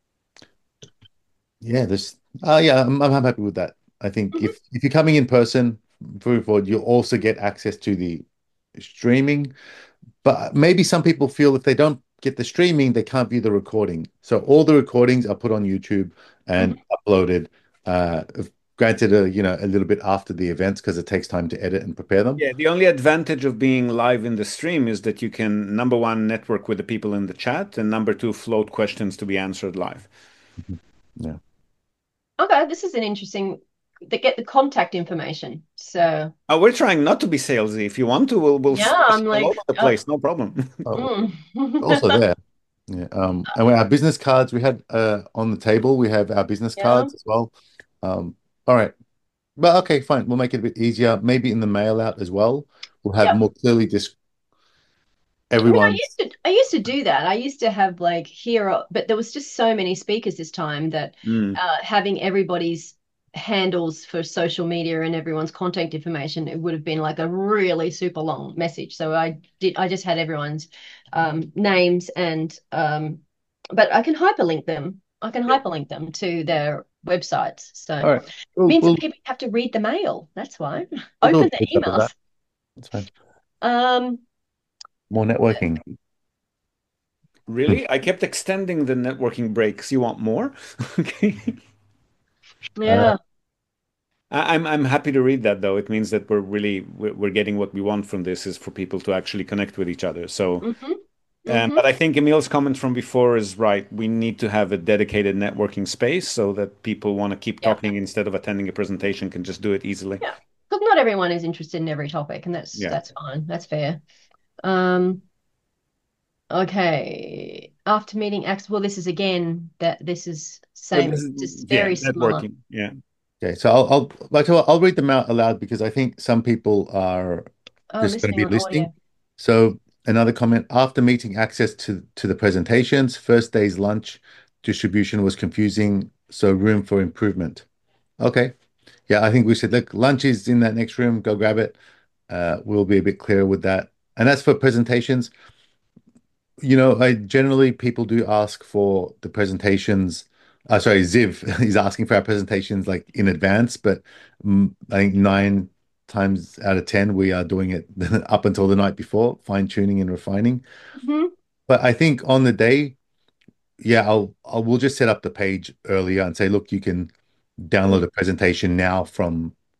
yeah, this, uh, yeah, I'm, I'm happy with that. I think Hmm. if if you're coming in person, moving forward, you'll also get access to the streaming. But maybe some people feel if they don't get the streaming, they can't view the recording. So all the recordings are put on YouTube and Hmm. uploaded. Uh, granted, uh, you know, a little bit after the events because it takes time to edit and prepare them. Yeah, the only advantage of being live in the stream is that you can, number one, network with the people in the chat, and number two, float questions to be answered live. Mhm. Yeah. Okay, this is an interesting. They get the contact information. So Uh, we're trying not to be salesy. If you want to, we'll we'll yeah, smash I'm it all like, over the oh, place, no problem. Oh, mm. also there. Yeah. Um, and we our business cards we had uh on the table, we have our business Yeah, cards as well. Um, all right. But okay, fine. We'll make it a bit easier. Maybe in the mail out as well. We'll have yeah. more clearly just I mean, I everyone's. used to, I used to do that. I used to have like here, but there was just so many speakers this time that Mm. uh, having everybody's handles for social media and everyone's contact information, it would have been like a really super long message. So I did, I just had everyone's um, names and, um, but I can hyperlink them. I can hyperlink them to their websites. So All it right. We'll means that we'll, people have to read the mail. That's why. we'll do a Open the bit of that. emails. That's fine. Um, More networking. Really? I kept extending the networking breaks. You want more? Okay. Uh, yeah. I- I'm I'm happy to read that though. It means that we're really we're, we're getting what we want from this is for people to actually connect with each other. So, Hmm. um, Hmm. but I think Emil's comment from before is right. We need to have a dedicated networking space so that people want to keep Yeah. talking instead of attending a presentation can just do it easily. Yeah. Because not everyone is interested in every topic, and that's Yeah. that's fine. That's fair. Um, okay. After meeting X, well, this is again that this is But same, this is, just yeah, very similar. networking. Yeah. okay, so I'll I'll like I'll I'll read them out aloud because I think some people are Oh, I'm just going to listening be on listening. audio. So another comment, after meeting access to to the presentations, first day's lunch distribution was confusing, so room for improvement. Okay. Yeah, I think we said, look, lunch is in that next room, go grab it. Uh, we'll be a bit clearer with that. And as for presentations, you know, I generally people do ask for the presentations. Uh, sorry, Ziv is asking for our presentations like in advance, but mm, I think nine times out of ten we are doing it up until the night before, fine tuning and refining. Hmm. But I think on the day, yeah, I'll I will just set up the page earlier and say, look, you can download a presentation now from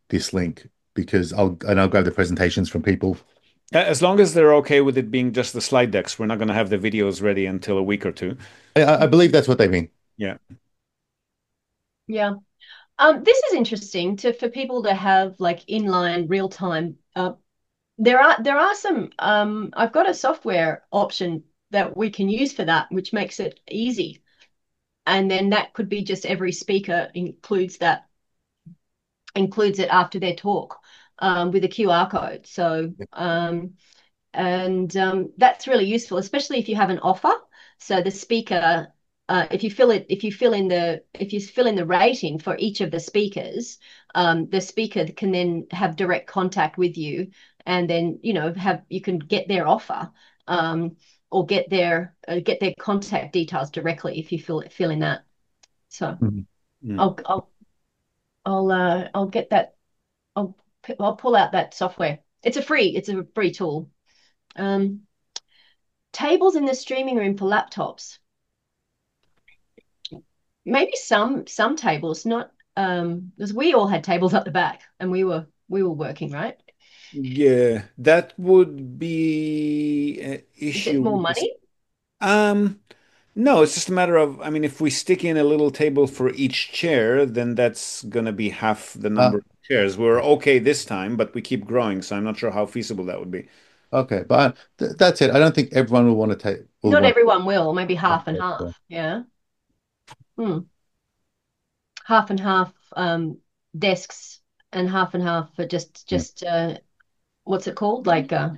this link because I'll and I'll grab the presentations from people. As long as they're okay with it being just the slide decks, we're not going to have the videos ready until a week or two. I, I believe that's what they mean. Yeah. Yeah. Um, this is interesting to for people to have like inline real time. Uh, there are there are some. Um, I've got a software option that we can use for that, which makes it easy. And then that could be just every speaker includes that includes it after their talk um, with a Q R code. So um, and um, that's really useful, especially if you have an offer. So the speaker, uh, if you fill it, if you fill in the, if you fill in the rating for each of the speakers, um, the speaker can then have direct contact with you, and then you know have you can get their offer um, or get their uh, get their contact details directly if you fill it fill in that. So Mm-hmm. I'll I'll I'll uh, I'll get that. I'll I'll pull out that software. It's a free. It's a free tool. Um, tables in the streaming room for laptops. Maybe some some tables, not um, because we all had tables at the back and we were we were working, right? Yeah, that would be an Is it issue more with this. money? Um, no, it's just a matter of, I mean, if we stick in a little table for each chair, then that's gonna be half the Uh, number of chairs. We're okay this time, but we keep growing, so I'm not sure how feasible that would be. okay, but th that's it. I don't think everyone will want to take will Not want. everyone will. Maybe half and Yeah. half. Yeah. Hmm. Half and half um, desks and half and half for just Yeah. just uh, what's it called? Like uh,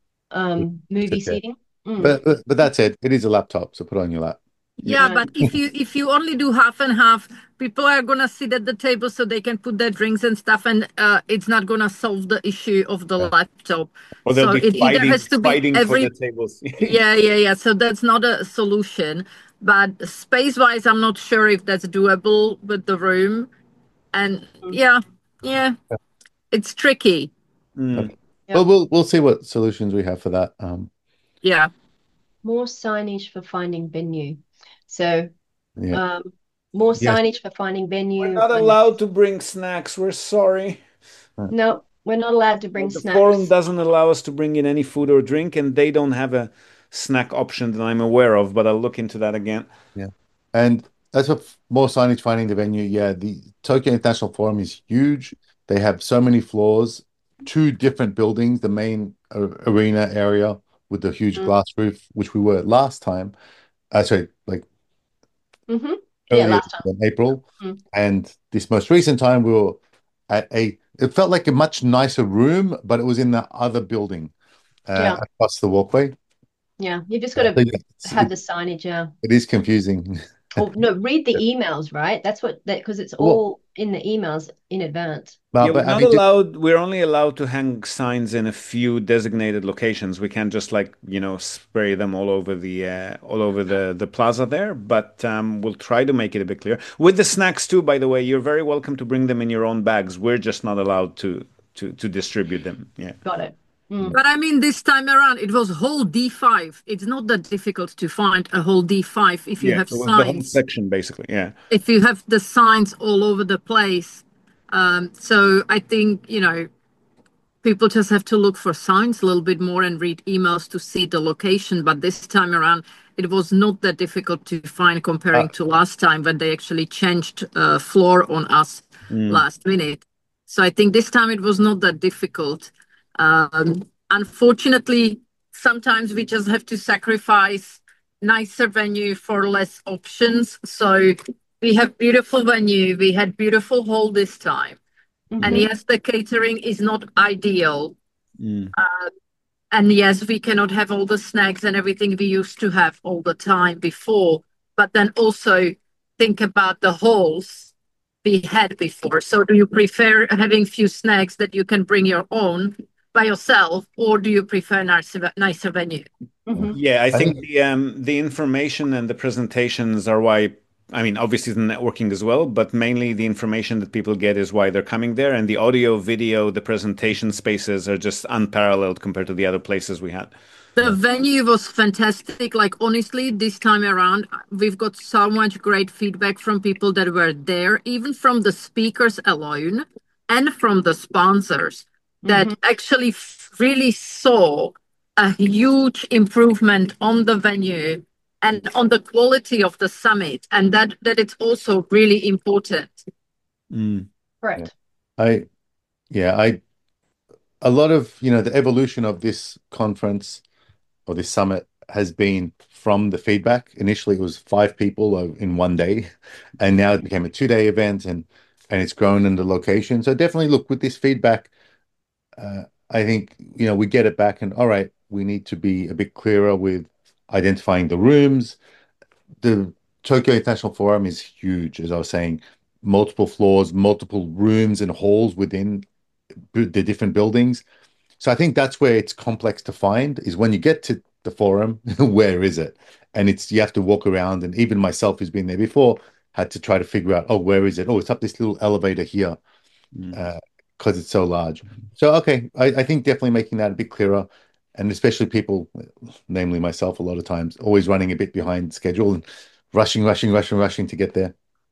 um, It's movie okay. seating. Mm. But, but but that's it. It is a laptop, so put it on your lap. Yeah, Right. but if you if you only do half and half, people are gonna sit at the table so they can put their drinks and stuff, and uh, it's not gonna solve the issue of the Yeah. laptop. Or they'll So be it either fighting has to be fighting for the every. tables. Yeah, yeah, yeah. So that's not a solution. But space-wise, I'm not sure if that's doable with the room. And Mm. yeah, yeah, it's tricky. Mm. Okay. Yeah. Well, we'll we'll see what solutions we have for that. Um, Yeah. More signage for finding venue. So yeah. um, more Yes. signage for finding We're venue. not And allowed to bring snacks. We're sorry. Uh, no, we're not allowed to bring The forum snacks. doesn't allow us to bring in any food or drink, and they don't have a snack option that I'm aware of, but I'll look into that again. Yeah. And that's what more signage finding the venue. Yeah, the Tokyo International Forum is huge. They have so many floors, two different buildings, the main uh, arena area with the huge Mm. glass roof, which we were last time. Uh, sorry, like Mm-hmm. Yeah, earlier last time. in April. Mm. And this most recent time, we were at a, it felt like a much nicer room, but it was in the other building uh, Yeah, across the walkway. yeah. You've just So got to it's, have it, the signage, yeah. it is confusing. Or no, read the emails, right? That's what that because it's Well, all in the emails in advance. well, Yeah, we're but I not mean, just, allowed, we're only allowed to hang signs in a few designated locations. We can't just like, you know, spray them all over the uh, all over the the plaza there, but um, we'll try to make it a bit clear. With the snacks too, by the way, you're very welcome to bring them in your own bags. We're just not allowed to to to distribute them. Yeah. Got it. Mm. But I mean, this time around, it was whole D five. It's not that difficult to find a whole D five if you Yeah, have it was the whole signs, section basically. Yeah. if you have the signs all over the place. Um, so I think, you know, people just have to look for signs a little bit more and read emails to see the location. But this time around, it was not that difficult to find comparing uh, to last time when they actually changed uh, floor on us Mm. last minute. So I think this time it was not that difficult. Um, unfortunately, sometimes we just have to sacrifice nicer venue for less options. So we have beautiful venue, we had beautiful hall this time. And Mhm. yes, the catering is not ideal. Mm. Uh, and yes, we cannot have all the snacks and everything we used to have all the time before. But then also think about the halls we had before. So do you prefer having few snacks that you can bring your own by yourself, or do you prefer nicer, nicer venue? Mhm. Yeah, I I think think the um the information and the presentations are why, I mean, obviously the networking as well, but mainly the information that people get is why they're coming there. And the audio, video, the presentation spaces are just unparalleled compared to the other places we had. The venue was fantastic. Like, honestly, this time around, we've got so much great feedback from people that were there, even from the speakers alone. and from the sponsors that Mhm. actually f- really saw a huge improvement on the venue and on the quality of the summit, and that that it's also really important. Mm. Yeah. Correct. I, yeah, I, a lot of, you know, the evolution of this conference or this summit has been from the feedback. Initially, it was five people o- in one day, and now it became a two-day event, and and it's grown in the location. So definitely look with this feedback. Uh, I think, you know, we get it back, and all right, we need to be a bit clearer with identifying the rooms. The Tokyo International Forum is huge, as I was saying, multiple floors, multiple rooms and halls within b- the different buildings. So I think that's where it's complex to find is when you get to the forum, where is it? And it's you have to walk around, and even myself who's been there before had to try to figure out, oh, where is it? Oh, it's up this little elevator here, Mm. uh, because it's so large. So okay, I, I think definitely making that a bit clearer, and especially people, namely myself, a lot of times always running a bit behind schedule and rushing, rushing, rushing, rushing to get there.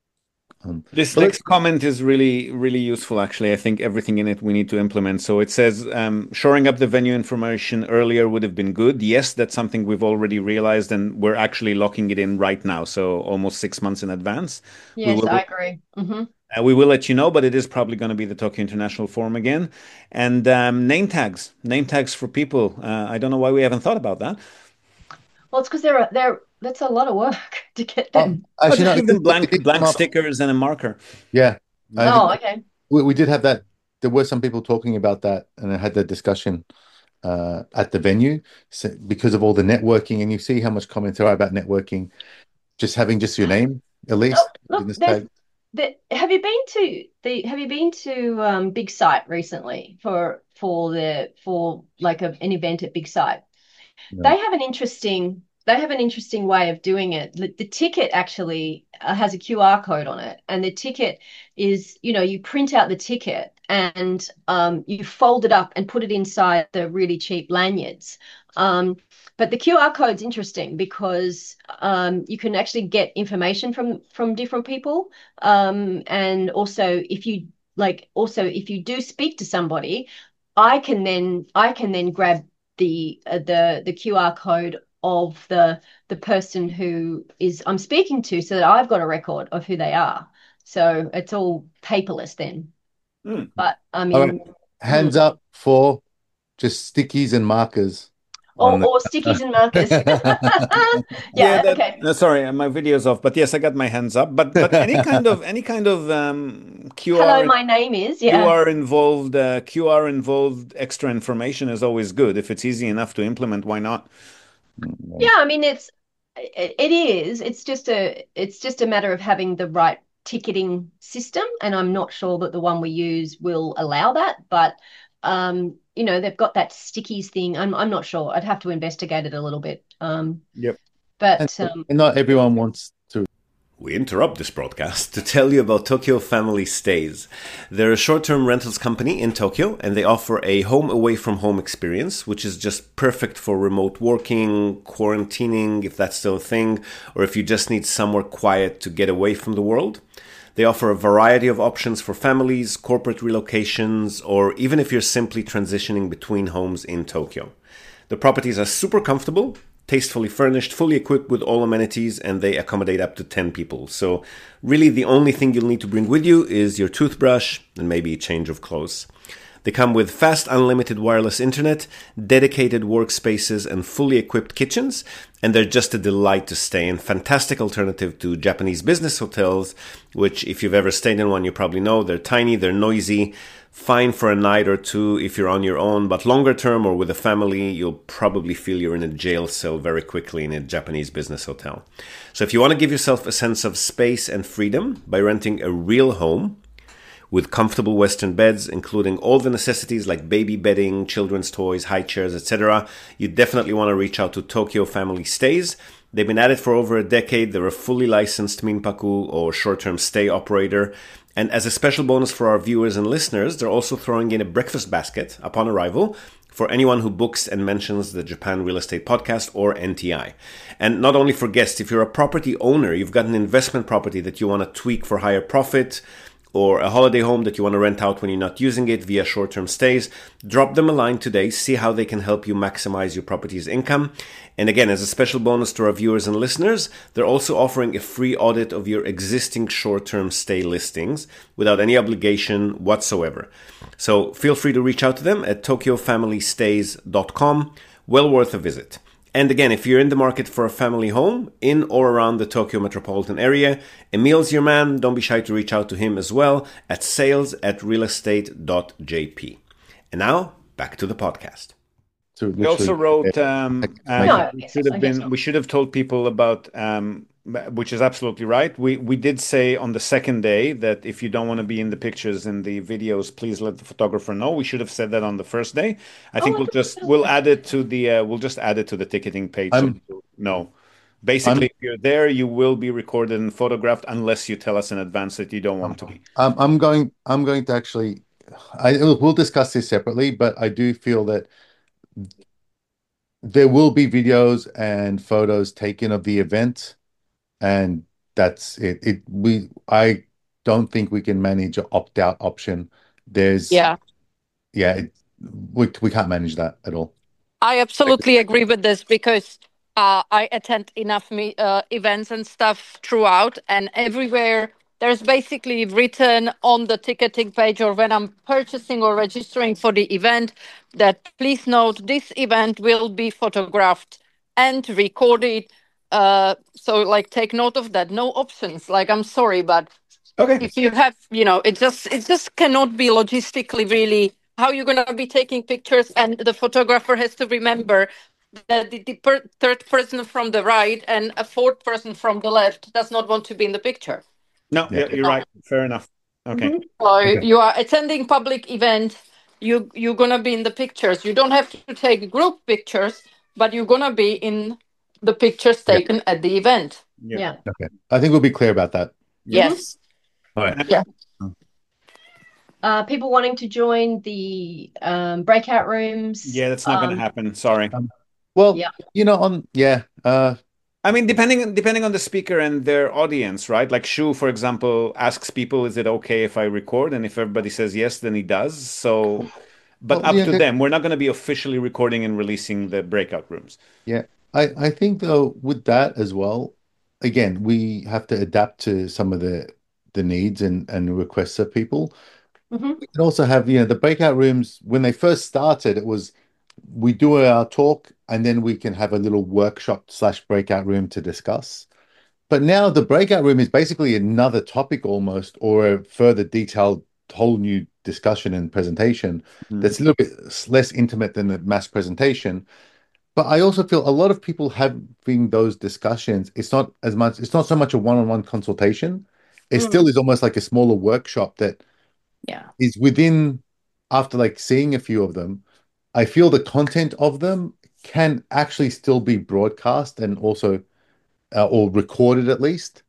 Um, This but let's, next comment is really, really useful, actually. I think everything in it we need to implement. So it says, um, shoring up the venue information earlier would have been good. Yes, that's something we've already realized, and we're actually locking it in right now. So almost six months in advance. We Yes, I will, agree. Hmm. uh, we will let you know, but it is probably going to be the Tokyo International Forum again. And um, name tags, name tags for people. Uh, I don't know why we haven't thought about that. Well, it's because they're they're that's a lot of work to get oh, them. Or actually, just no, it give did, them it blank, did come blank up. stickers and a marker. Yeah, I Mm. think Oh, okay. we, we did have that. There were some people talking about that, and I had that discussion uh, at the venue so, because of all the networking. And you see how much comments there are about networking. Just having just your name, at Look, least look, business there's tag. the have you been to the have you been to um Big Sight recently for for the for like a, an event at Big Sight? No. They have an interesting they have an interesting way of doing it. The, the ticket actually uh, has a Q R code on it, and the ticket is, you know, you print out the ticket and um, you fold it up and put it inside the really cheap lanyards. Um, but the Q R code's interesting because um, you can actually get information from from different people, um, and also if you like, also if you do speak to somebody, I can then I can then grab the uh, the the Q R code of the the person who is I'm speaking to, so that I've got a record of who they are. So it's all paperless then. Mm. But I All right, mean, hands mm, up for just stickies and markers or on or stickies and markers. the. Yeah, Yeah, that. okay. Uh, sorry, my video's off. But yes, I got my hands up. But but any kind of any kind of um, Hello, QR my name is, yeah. Q R involved uh, Q R involved extra information is always good. If it's easy enough to implement, why not? Yeah, I mean it's it, it is. It's just a it's just a matter of having the right ticketing system, and I'm not sure that the one we use will allow that, but um, you know, they've got that stickies thing. I'm I'm not sure. I'd have to investigate it a little bit. Um, Yep. and, but um, and not everyone wants to. We interrupt this broadcast to tell you about Tokyo Family Stays. They're a short-term rentals company in Tokyo, and they offer a home away from home experience, which is just perfect for remote working, quarantining, if that's still a thing, or if you just need somewhere quiet to get away from the world. They offer a variety of options for families, corporate relocations, or even if you're simply transitioning between homes in Tokyo. The properties are super comfortable, tastefully furnished, fully equipped with all amenities, and they accommodate up to ten people. So really the only thing you'll need to bring with you is your toothbrush and maybe a change of clothes. They come with fast unlimited wireless internet, dedicated workspaces, and fully equipped kitchens, and they're just a delight to stay in. Fantastic alternative to Japanese business hotels, which if you've ever stayed in one, you probably know they're tiny, they're noisy, fine for a night or two if you're on your own, but longer term or with a family, you'll probably feel you're in a jail cell very quickly in a Japanese business hotel. So if you want to give yourself a sense of space and freedom by renting a real home with comfortable Western beds, including all the necessities like baby bedding, children's toys, high chairs, et cetera, you definitely want to reach out to Tokyo Family Stays. They've been at it for over a decade. They're a fully licensed Minpaku or short-term stay operator. And as a special bonus for our viewers and listeners, they're also throwing in a breakfast basket upon arrival for anyone who books and mentions the Japan Real Estate Podcast or N T I. And not only for guests, if you're a property owner, you've got an investment property that you want to tweak for higher profit, or a holiday home that you want to rent out when you're not using it via short-term stays, drop them a line today, see how they can help you maximize your property's income. And again, as a special bonus to our viewers and listeners, they're also offering a free audit of your existing short-term stay listings without any obligation whatsoever. So feel free to reach out to them at tokyo family stays dot com. Well worth a visit. And again, if you're in the market for a family home in or around the Tokyo metropolitan area, Emil's your man. Don't be shy to reach out to him as well at sales at realestate dot j p. And now, back to the podcast. So We also wrote, um, uh, No, we yes, should I have guess been, not. we should have told people about, um, which is absolutely right. We we did say on the second day that if you don't want to be in the pictures and the videos, please let the photographer know. We should have said that on the first day. I think Oh, I we'll thought just that was we'll the- add it to the uh, we'll just add it to the ticketing page. So I'm- people know. Basically, if you're there, you will be recorded and photographed unless you tell us in advance that you don't want to be. Um, I'm going. I'm going to actually. I we'll discuss this separately, but I do feel that there will be videos and photos taken of the event, and that's it. It we I don't think we can manage an opt-out option. There's Yeah. yeah, it, we we can't manage that at all. I absolutely agree with this because uh, I attend enough me, uh, events and stuff throughout, and everywhere there's basically written on the ticketing page or when I'm purchasing or registering for the event that please note this event will be photographed and recorded. Uh, so, like, take note of that. No options. Like, I'm sorry, but Okay. if you have, you know, it just it just cannot be logistically really how you're going to be taking pictures, and the photographer has to remember that the, the per- third person from the right and a fourth person from the left does not want to be in the picture. No, Yeah. yeah, you're right. Fair enough. Okay. Mhm. So Okay. you are attending public event, you you're going to be in the pictures. You don't have to take group pictures, but you're going to be in the pictures Yeah. taken at the event. Yeah. Yeah. Okay. I think we'll be clear about that. Yes. All right. Yeah. Uh, people wanting to join the um, breakout rooms. Yeah, that's not going to um, happen. Sorry. Well, Yeah. you know, on yeah, uh, I mean, depending depending on the speaker and their audience, right? Like Shu, for example, asks people, "Is it okay if I record?" And if everybody says yes, then he does. So, but well, up yeah, to that- them. We're not going to be officially recording and releasing the breakout rooms. yeah. I I think though with that as well, again, we have to adapt to some of the the needs and and requests of people. mhm. We can also have, you know, the breakout rooms when they first started, it was we do our talk and then we can have a little workshop slash breakout room to discuss. But now the breakout room is basically another topic almost, or a further detailed whole new discussion and presentation Mhm. that's a little bit less intimate than the mass presentation. But I also feel a lot of people having those discussions, it's not as much, it's not so much a one-on-one consultation. It Mm. still is almost like a smaller workshop that Yeah. is within, after like seeing a few of them, I feel the content of them can actually still be broadcast and also uh, or recorded at least.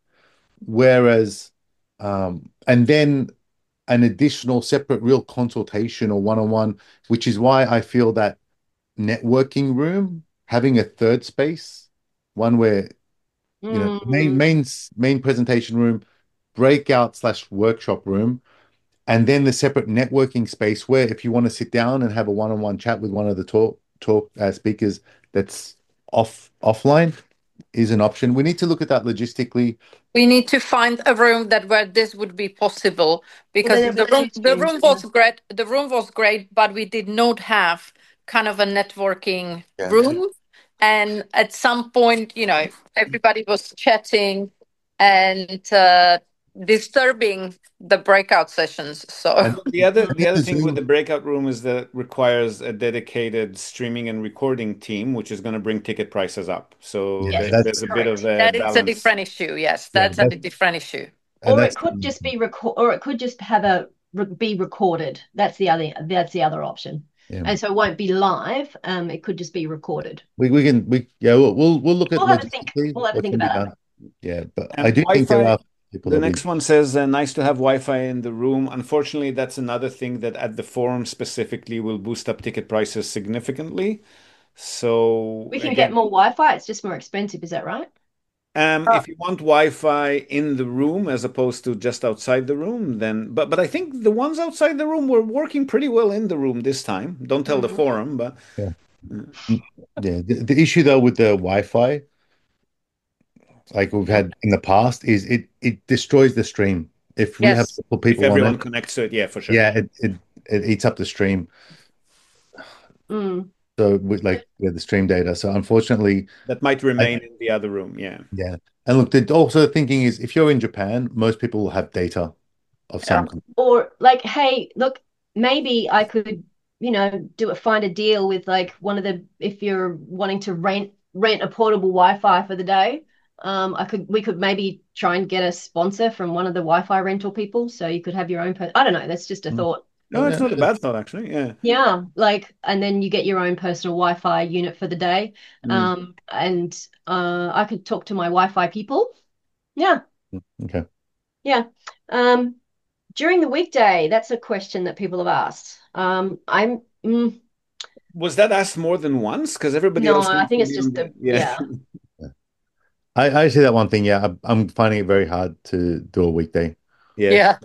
Whereas, um, and then an additional separate real consultation or one-on-one, which is why I feel that networking room, having a third space, one where, you know, main Mm. main main presentation room, breakout slash workshop room, and then the separate networking space where if you want to sit down and have a one-on-one chat with one of the talk talk uh, speakers that's off offline is an option. We need to look at that logistically. We need to find a room that where this would be possible because then the there'll room be the two room screens, was yeah. great. The room was great, but we did not have kind of a networking Yeah. room. And at some point, you know, everybody was chatting and uh, disturbing the breakout sessions. So And The other the other the thing with the Zoom, breakout room is that it requires a dedicated streaming and recording team, which is going to bring ticket prices up. So yeah, there- that's there's a bit of a that is a balance. different issue. Yes, yeah, that's a that's different issue. and Or that's it could just be record, or it could just have a re- be recorded. That's the other. That's the other option. yeah. And so it won't be live. Um, it could just be recorded. We we can we yeah we'll we'll, we'll look at We'll have a think. logistically We'll have a what think can be about done. Yeah, but And I do think there Wi-Fi, are people the that we next one says, uh, nice to have Wi-Fi in the room. Unfortunately, that's another thing that at the forum specifically will boost up ticket prices significantly. So We can again, get more Wi-Fi. It's just more expensive. Is that right? Um, Uh, if you want Wi-Fi in the room as opposed to just outside the room, then but but I think the ones outside the room were working pretty well in the room this time. Don't tell the Mm. forum, but Yeah. Mm, yeah. The, the issue though with the Wi-Fi, like we've had in the past, is it it destroys the stream. If we have yes. multiple if people on everyone it, connects to it, yeah, for sure. yeah, it it, it eats up the stream. Mm. So with like yeah, the stream data. So unfortunately, That might I, remain in the other room. Yeah. yeah. And look, the also the thinking is if you're in Japan, most people will have data of Yeah. some kind. Or like, hey, look, maybe I could, you know, do it, find a deal with like one of the, if you're wanting to rent rent a portable Wi-Fi for the day, um, I could we could maybe try and get a sponsor from one of the Wi-Fi rental people, so you could have your own. Per I don't know. That's just a Mm. thought. No, it's Yeah, not a bad thought actually. Yeah. Yeah, like, and then you get your own personal Wi-Fi unit for the day. Mm. Um, and uh, I could talk to my Wi-Fi people. Yeah, okay. yeah. Um, during the weekday, that's a question that people have asked. Um, I'm mm, Was that asked more than once? Because everybody no, else I seems think to it's be on just the the yeah. yeah. Yeah. I, I see that one thing. Yeah, I, I'm finding it very hard to do a weekday. Yeah. Yeah.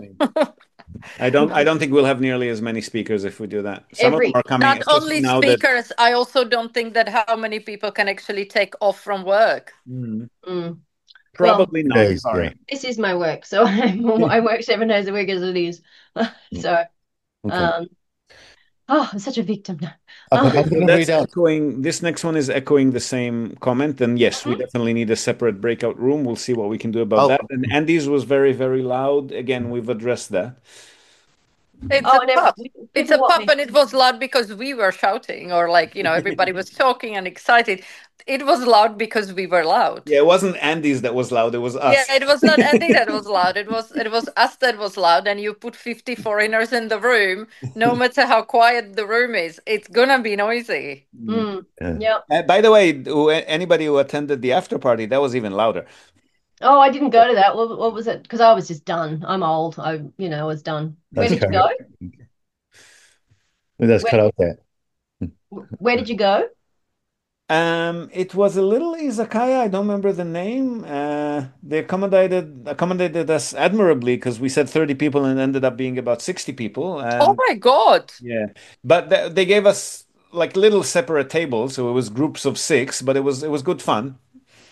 I don't I don't think we'll have nearly as many speakers if we do that. Some of them Every are coming, Not especially only now that speakers, I also don't think that how many people can actually take off from work. Mm, mm, well, probably not. Days, yeah. Sorry. this is my work, so I work seven days a week as it is. Mm. So, Okay. um, oh, I'm such a victim now. Okay, Oh, Okay, I'm so going to that's read out. echoing. This next one is echoing the same comment. And yes, we mhm. definitely need a separate breakout room. We'll see what we can do about I'll, that. And Andy's was very, very loud. Again, we've addressed that. It's Oh, a and then pub. It's people a want pub, me. and it was loud because we were shouting, or like, you know, everybody was talking and excited. It was loud because we were loud. Yeah, it wasn't Andy's that was loud. It was Yeah, us. it was not Andy that was loud. It was it was us that was loud, and you put fifty foreigners in the room, no matter how quiet the room is, it's gonna be noisy. Mm. Mm, yeah. yeah. Uh, by the way, who- anybody who attended the after party, that was even louder. Oh, I didn't go to that. What, what was it? Because I was just done. I'm old. I, you know, was done. Where That's did you cut go? out. That's Where, cut out there. where did you go? Um, it was a little izakaya. I don't remember the name. Uh, they accommodated accommodated us admirably because we said thirty people and it ended up being about sixty people. Oh And my God. yeah, but th they gave us like little separate tables, so it was groups of six, but it was it was good fun.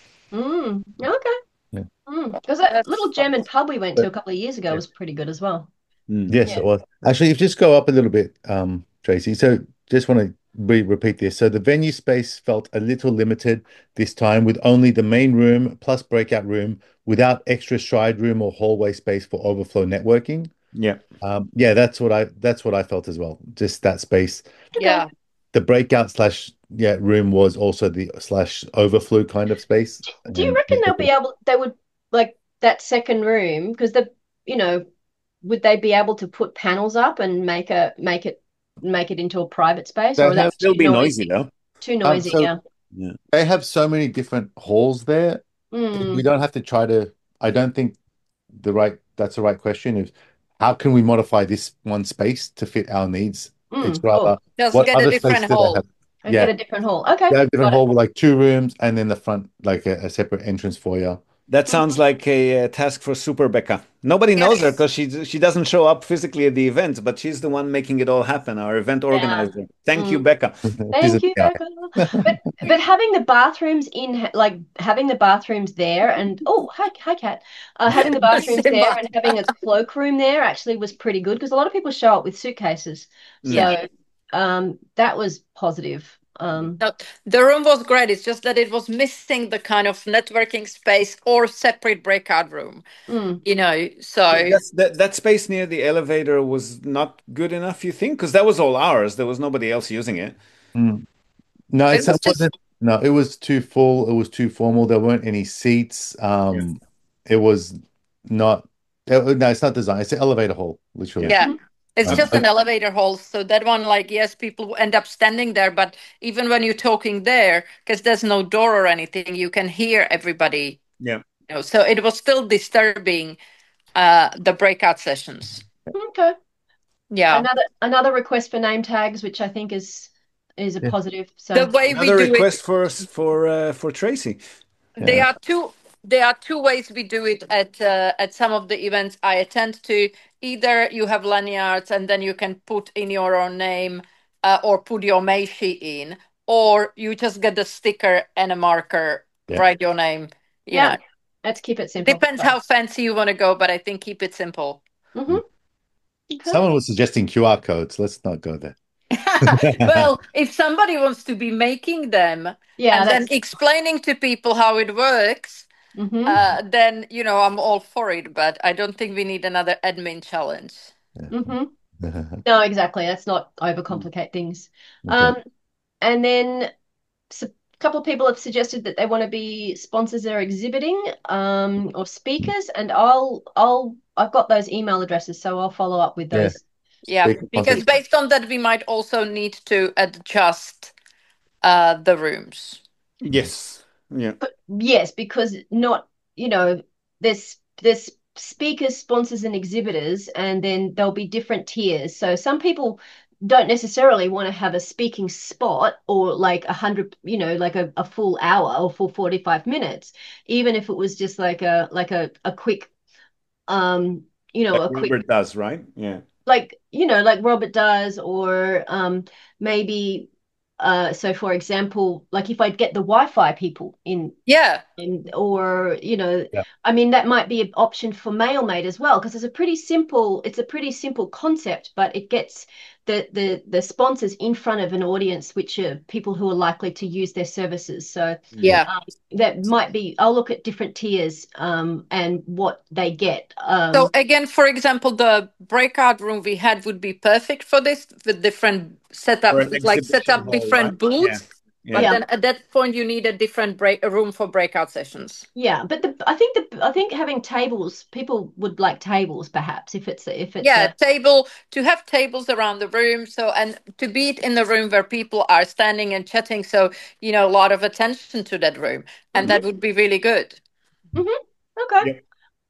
Mm, okay. Yeah. Because that That's little German pub we went to But a couple of years ago yeah. was pretty good as well. Mm. Yes, Yeah. it was. Actually, if you just go up a little bit, um, Tracy. So just want to re repeat this. So the venue space felt a little limited this time with only the main room plus breakout room without extra stride room or hallway space for overflow networking. Yeah. Um, yeah, that's what I that's what I felt as well. Just that space. Okay. yeah. The breakout slash yeah room was also the slash overflow kind of space. Do you And reckon they'll be able, they would like that second room, because the, you know, would they be able to put panels up and make a make it make it into a private space, they or have that's Still too be noisy noisy? though. Too um noisy, so yeah. Yeah. they have so many different halls there. We Mm, don't have to try to. I don't think the right that's the right question is how can we modify this one space to fit our needs? It's mm, rather cool. Just what get a other space different do they have? hall. And get Yeah, a different hall. Okay, they have a different got it. hall with like two rooms and then the front like a, a separate entrance foyer. That sounds like a, uh task for Super Becca. Nobody knows her Yes. because she she doesn't show up physically at the event, but she's the one making it all happen, our event Yeah. organizer. Thank you, Mm. Becca. She's a Thank you, guy. Becca. But but having the bathrooms in, like having the bathrooms there, and oh, hi, hi, Kat. Uh, having the bathrooms there Simba. and having a cloakroom there actually was pretty good because a lot of people show up with suitcases. Yeah. So um, that was positive. Um, No, the room was great. It's just that it was missing the kind of networking space or separate breakout room, mm, you know. So Yeah, that's that that space near the elevator was not good enough, you think? Because that was all ours. There was nobody else using it. Mm. No, it it's, was it just wasn't. No, it was too full. It was too formal. There weren't any seats. Yeah. Um, it was not. it- no, it's not designed. It's an elevator hall, literally. Yeah. yeah. mhm. It's Um, just an elevator hall. So that one, like, yes, people end up standing there, but even when you're talking there, because there's no door or anything, you can hear everybody. Yeah. You know, so it was still disturbing uh the breakout sessions. Okay. Yeah. Another another request for name tags, which I think is is a yeah, positive. The So way we Another do it, request for us for uh, for Tracy. they yeah. are two there are two ways we do it at uh, at some of the events I attend to. Either you have lanyards and then you can put in your own name uh, or put your Meishi in, or you just get the sticker and a marker, Yeah. write your name. You Yeah. know, Let's keep it simple. depends how fancy you want to go, but I think keep it simple. Mm-hmm. Okay. Someone was suggesting Q R codes. Let's not go there. Well, if somebody wants to be making them Yeah, and then that's explaining to people how it works, hmm uh, then, you know, I'm all for it, but I don't think we need another admin challenge. hmm No, exactly. Let's not overcomplicate things. Okay. Um, and then so a couple of people have suggested that they want to be sponsors that are exhibiting um, or speakers, and I'll I'll I've got those email addresses, so I'll follow up with Yeah. those. Yeah, Speaker because sponsors. based on that, we might also need to adjust uh, the rooms. Yes. Yeah. But yes, because not, you know, there's there's speakers, sponsors, and exhibitors, and then there'll be different tiers. So some people don't necessarily want to have a speaking spot or like a hundred, you know, like a, a full hour or full forty-five minutes, even if it was just like a like a, a quick um, you know, Like a quick Robert does, right? Yeah. like, you know, like Robert does, or um maybe uh so for example, like if I'd get the Wi-Fi people in Yeah, and or you know Yeah. I mean that might be an option for MailMate as well, because it's a pretty simple it's a pretty simple concept, but it gets the the the sponsors in front of an audience which are people who are likely to use their services. So yeah. um, that might be, I'll look at different tiers um and what they get. um So again, for example, the breakout room we had would be perfect for this with different setup, Or an like set exhibition up hall, different right? booths. Yeah. But Yeah. then at that point, you need a different break a room for breakout sessions. Yeah, but the I think the I think having tables, people would like tables perhaps if it's a, if it's Yeah, a table to have tables around the room. So and to be it in the room where people are standing and chatting. So you know a lot of attention to that room, and Mhm. that would be really good. Mhm. Okay. Yeah.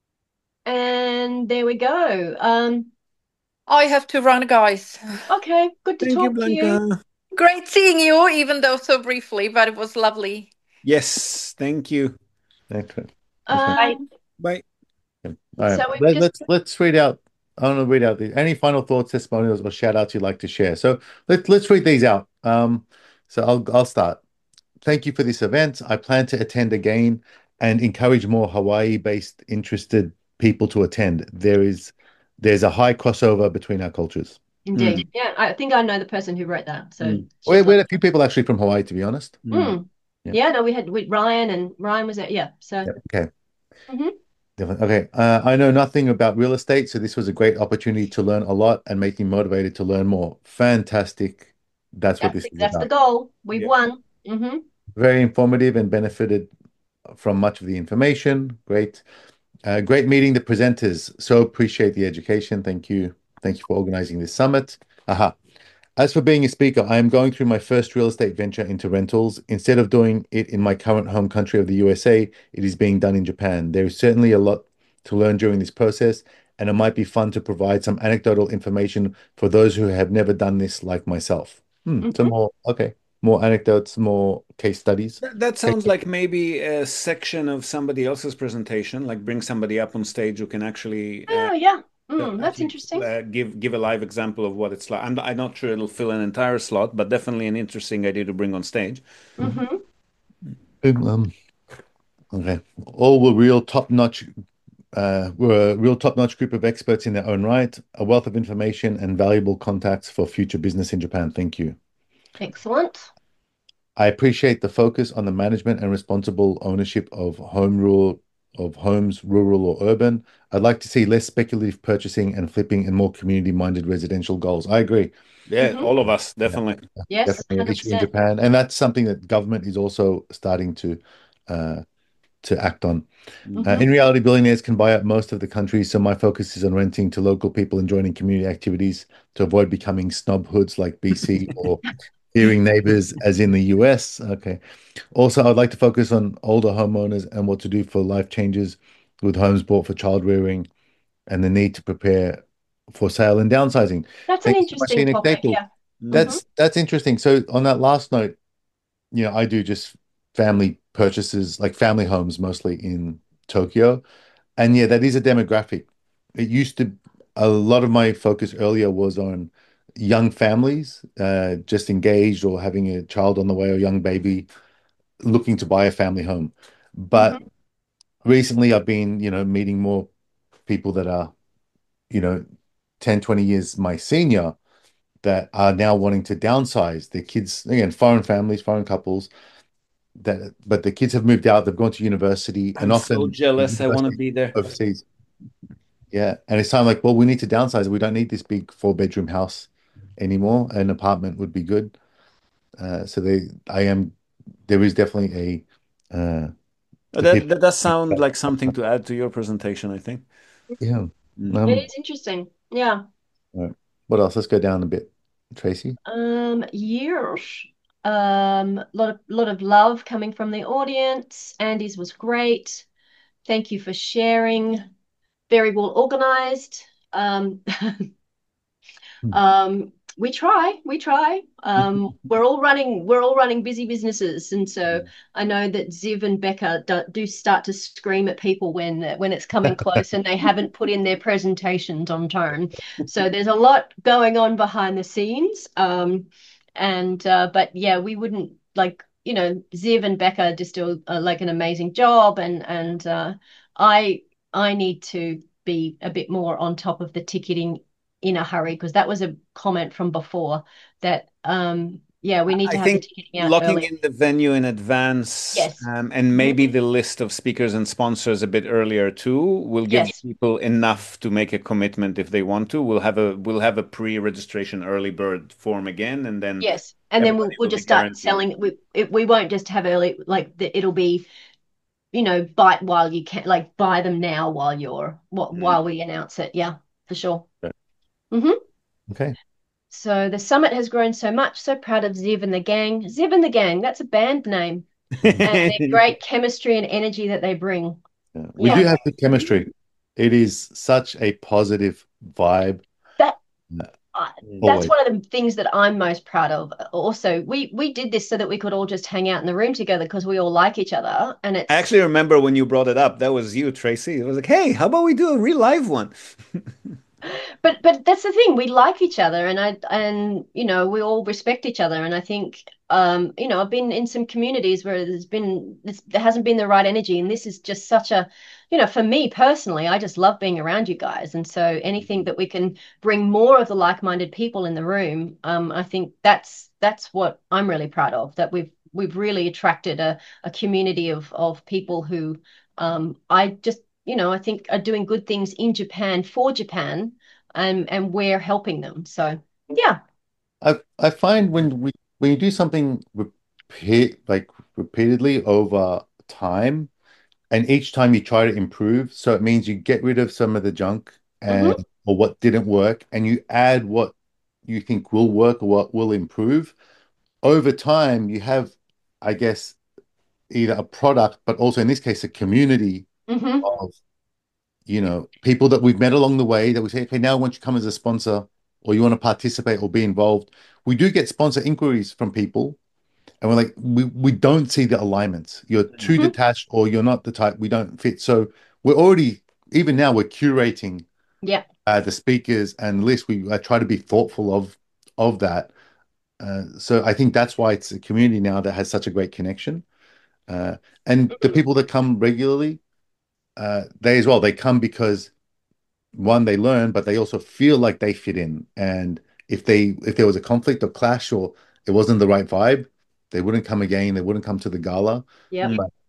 And there we go. Um, I have to run, guys. okay, good to Thank you, talk to you. Blanca. Great seeing you, even though so briefly, but it was lovely. Yes. Thank you. Excellent. Um, Bye. All right. so we've Let, just let's let's read out. I want to read out the any final thoughts, testimonials, or shout outs you'd like to share. So let, let's read these out. Um, so I'll I'll start. Thank you for this event. I plan to attend again and encourage more Hawaii-based interested people to attend. There is there's a high crossover between our cultures. indeed. Yeah, I think I know the person who wrote that. So Mm. she's We, we like, had a few people actually from Hawaii, to be honest. mm. Yeah. Yeah, no, we had with Ryan and Ryan was there. Yeah, so Yeah, okay. Mhm. Definitely. Okay. Uh, I know nothing about real estate, so this was a great opportunity to learn a lot and make me motivated to learn more. Fantastic. That's what that's this is that's the about. goal. We've Yeah. won. hmm Very informative and benefited from much of the information. Great. Uh, great meeting the presenters. So appreciate the education. Thank you. Thank you for organizing this summit. Aha. As for being a speaker, I am going through my first real estate venture into rentals. Instead of doing it in my current home country of the U S A, it is being done in Japan. There is certainly a lot to learn during this process, and it might be fun to provide some anecdotal information for those who have never done this like myself. Hmm, so Mhm. more, okay, more anecdotes, more case studies. That, that sounds like maybe a section of somebody else's presentation, like bring somebody up on stage who can actually uh, Oh yeah, uh, mm, that's actually interesting. uh, give give a live example of what it's like. I'm, I'm not sure it'll fill an entire slot, but definitely an interesting idea to bring on stage. hmm Um, um, okay, all were real top-notch. Uh, we're a real top-notch group of experts in their own right, a wealth of information and valuable contacts for future business in Japan. Thank you. Excellent. I appreciate the focus on the management and responsible ownership of home rule of homes, rural or urban. I'd like to see less speculative purchasing and flipping and more community-minded residential goals. I agree. Yeah, Mhm. all of us, definitely. Yes, Definitely an issue in one hundred percent. Japan, and that's something that government is also starting to uh, to act on. Uh, Mhm. in reality, billionaires can buy up most of the country, so my focus is on renting to local people and joining community activities to avoid becoming snob hoods like B C or hearing neighbors as in the U S. Okay. Also, I'd like to focus on older homeowners and what to do for life changes with homes bought for child rearing and the need to prepare for sale and downsizing. That's an Thank you so much, interesting Scenic topic. Staple. Yeah. Mm. That's that's interesting. So on that last note, you know, I do just family purchases, like family homes mostly in Tokyo. And yeah, that is a demographic. It used to, a lot of my focus earlier was on young families, uh, just engaged or having a child on the way or young baby looking to buy a family home. But Mhm. recently I've been, you know, meeting more people that are, you know, ten, twenty years my senior that are now wanting to downsize. Their kids, again, foreign families, foreign couples that, but the kids have moved out, they've gone to university and I'm so often jealous. I want to university be there. overseas. Yeah. And it's time like, well, we need to downsize. We don't need this big four bedroom house anymore. An apartment would be good. Uh, so they, I am, there is definitely a, uh, the That people. that does sound like something to add to your presentation, I think. Yeah. Mm. It Um, is interesting. Yeah. all right. What else? Let's go down a bit. Tracy. Um, years. Um, lot of lot of love coming from the audience. Andy's was great. Thank you for sharing. Very well organized. Um, Hmm. um, we try, we try. Um, we're all running, we're all running busy businesses, and so I know that Ziv and Becca do, do start to scream at people when when it's coming close and they haven't put in their presentations on time. So there's a lot going on behind the scenes. Um, and uh, but yeah, we wouldn't like you know Ziv and Becca just do uh, like an amazing job, and and uh, I I need to be a bit more on top of the ticketing in a hurry because that was a comment from before that um yeah we need I to have the think ticketing out locking early. in the venue in advance, Yes. um, and Mhm. maybe the list of speakers and sponsors a bit earlier too will give Yes. people enough to make a commitment if they want to. We'll have a we'll have a pre-registration early bird form again, and then Yes, and then we'll everybody we'll will be just start guaranteed. selling. We it, we won't just have early like the, it'll be you know bite while you can like buy them now while you're wh- Mm. while we announce it. Yeah, for sure. Okay. hmm Okay. So the summit has grown so much. So proud of Ziv and the gang. Ziv and the gang. That's a band name, and their great chemistry and energy that they bring. Yeah. We do Yeah, have good chemistry. It is such a positive vibe. that uh, uh, that's Always. one of the things that I'm most proud of. Also, we we did this so that we could all just hang out in the room together because we all like each other, and I it's actually remember when you brought it up. That was you, Tracy. It was like, hey, how about we do a real live one? but but that's the thing, we like each other, and I and you know we all respect each other, and I think um you know I've been in some communities where there's been this, there hasn't been the right energy, and this is just such a you know for me personally I just love being around you guys, and so anything that we can bring more of the like-minded people in the room, um I think that's that's what I'm really proud of, that we've we've really attracted a, a community of of people who um I just you know I think are doing good things in Japan for Japan, and and we're helping them. So yeah. I I find when we when you do something repeat like repeatedly over time, and each time you try to improve, so it means you get rid of some of the junk and hmm or what didn't work, and you add what you think will work or what will improve. Over time, you have, I guess, either a product, but also in this case, a community hmm of, you know, people that we've met along the way that we say, okay, now I want you to come as a sponsor or you want to participate or be involved. We do get sponsor inquiries from people, and we're like, we, we don't see the alignments. You're too hmm detached or you're not the type, we don't fit. So we're already, even now, we're curating Yeah. uh, the speakers and list. We I try to be thoughtful of of that. Uh, so I think that's why it's a community now that has such a great connection. Uh, and the Mm. people that come regularly, uh, they as well, they come because one, they learn, but they also feel like they fit in. And if they if there was a conflict or clash or it wasn't the right vibe, they wouldn't come again. They wouldn't come to the gala. Yep. Mm. But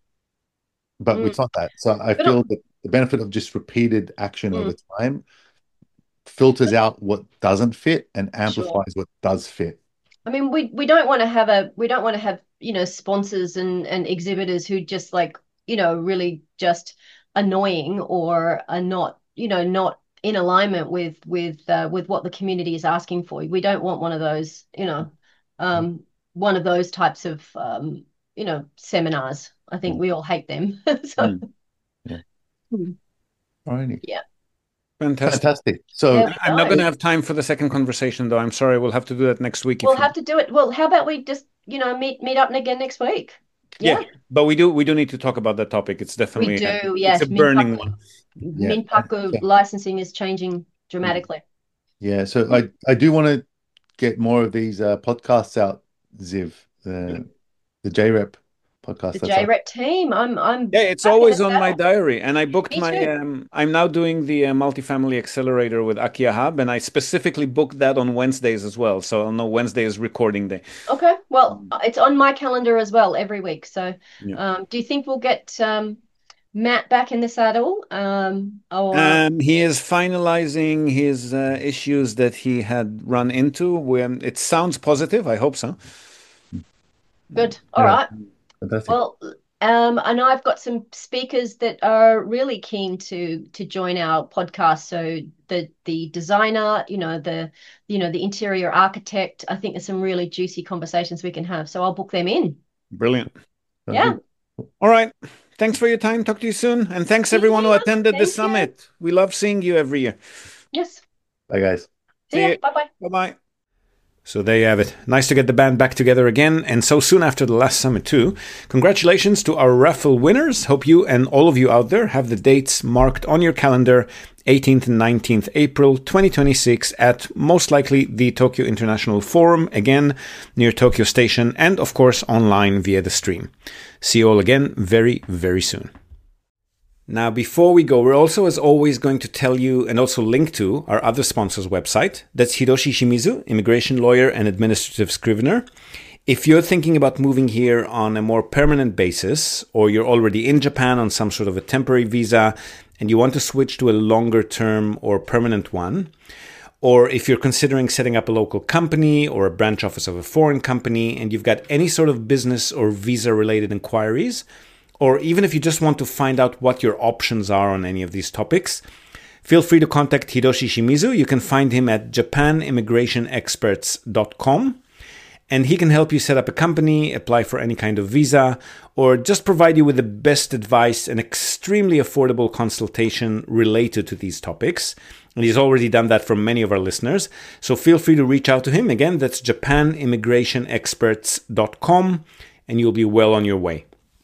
but Mm. it's not that. So I But not, feel that the benefit of just repeated action mm. over time filters out what doesn't fit and Sure. amplifies what does fit. I mean, we we don't want to have a we don't want to have, you know, sponsors and and exhibitors who just like, you know, really just annoying or are not, you know, not in alignment with with uh, with what the community is asking for. We don't want one of those, you know, um, one of those types of um, you know, seminars. I Yeah. think we all hate them. So, Mm. Yeah. hmm. All righty. Yeah, Fantastic. Fantastic. So there we I'm not going go. to have time for the second conversation, though. I'm sorry. We'll have to do that next week We'll if you. have to do it. Well, how about we just, you know, meet meet up again next week? Yeah, Yeah, but we do we do need to talk about that topic. It's definitely we a, do. it's Yes, a burning Minpaku, one. Yeah. Minpaku Yeah. licensing is changing dramatically. Yeah. So I, I do want to get more of these uh, podcasts out, Ziv. Yeah. The the J Rep podcast. The That's up. J REP team, I'm I'm Yeah, it's back in always the on my saddle. diary, and I booked Me my. too. Um, I'm now doing the uh, multifamily accelerator with Akia Hub, and I specifically booked that on Wednesdays as well. So I'll know Wednesday is recording day. Okay, well, it's on my calendar as well every week. So, Yeah. um, do you think we'll get um, Matt back in the saddle? Um, or Um, he is finalizing his uh, issues that he had run into. When it sounds positive, I hope so. good. All Yeah. right. Fantastic. Well, um, I know I've got some speakers that are really keen to to join our podcast. So the the designer, you know, the you know the interior architect. I think there's some really juicy conversations we can have. So I'll book them in. Brilliant. Sounds Yeah. good. All right. Thanks for your time. Talk to you soon. And thanks See everyone who ya. attended the Thank you. summit. We love seeing you every year. Yes. Bye, guys. See See ya. you. Bye bye. Bye-bye. So there you have it. Nice to get the band back together again, and so soon after the last summit too. Congratulations to our raffle winners. Hope you and all of you out there have the dates marked on your calendar, eighteenth and nineteenth April twenty twenty-six at most likely the Tokyo International Forum, again near Tokyo Station, and of course online via the stream. See you all again very, very soon. Now, before we go, we're also, as always, going to tell you and also link to our other sponsor's website. That's Hiroshi Shimizu, immigration lawyer and administrative scrivener. If you're thinking about moving here on a more permanent basis, or you're already in Japan on some sort of a temporary visa and you want to switch to a longer term or permanent one, or if you're considering setting up a local company or a branch office of a foreign company and you've got any sort of business or visa related inquiries, or even if you just want to find out what your options are on any of these topics, feel free to contact Hiroshi Shimizu. You can find him at japan immigration experts dot com, and he can help you set up a company, apply for any kind of visa, or just provide you with the best advice and extremely affordable consultation related to these topics. And he's already done that for many of our listeners. So feel free to reach out to him. Again, that's japan immigration experts dot com, and you'll be well on your way.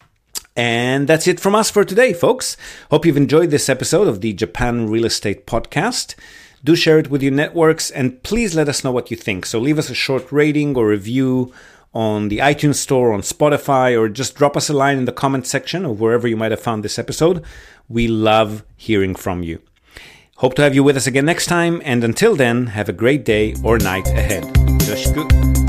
And that's it from us for today, folks. Hope you've enjoyed this episode of the Japan Real Estate Podcast. Do share it with your networks, and please let us know what you think. So leave us a short rating or review on the iTunes Store, on Spotify, or just drop us a line in the comment section of wherever you might have found this episode. We love hearing from you. Hope to have you with us again next time, and until then, have a great day or night ahead. Yoroshiku.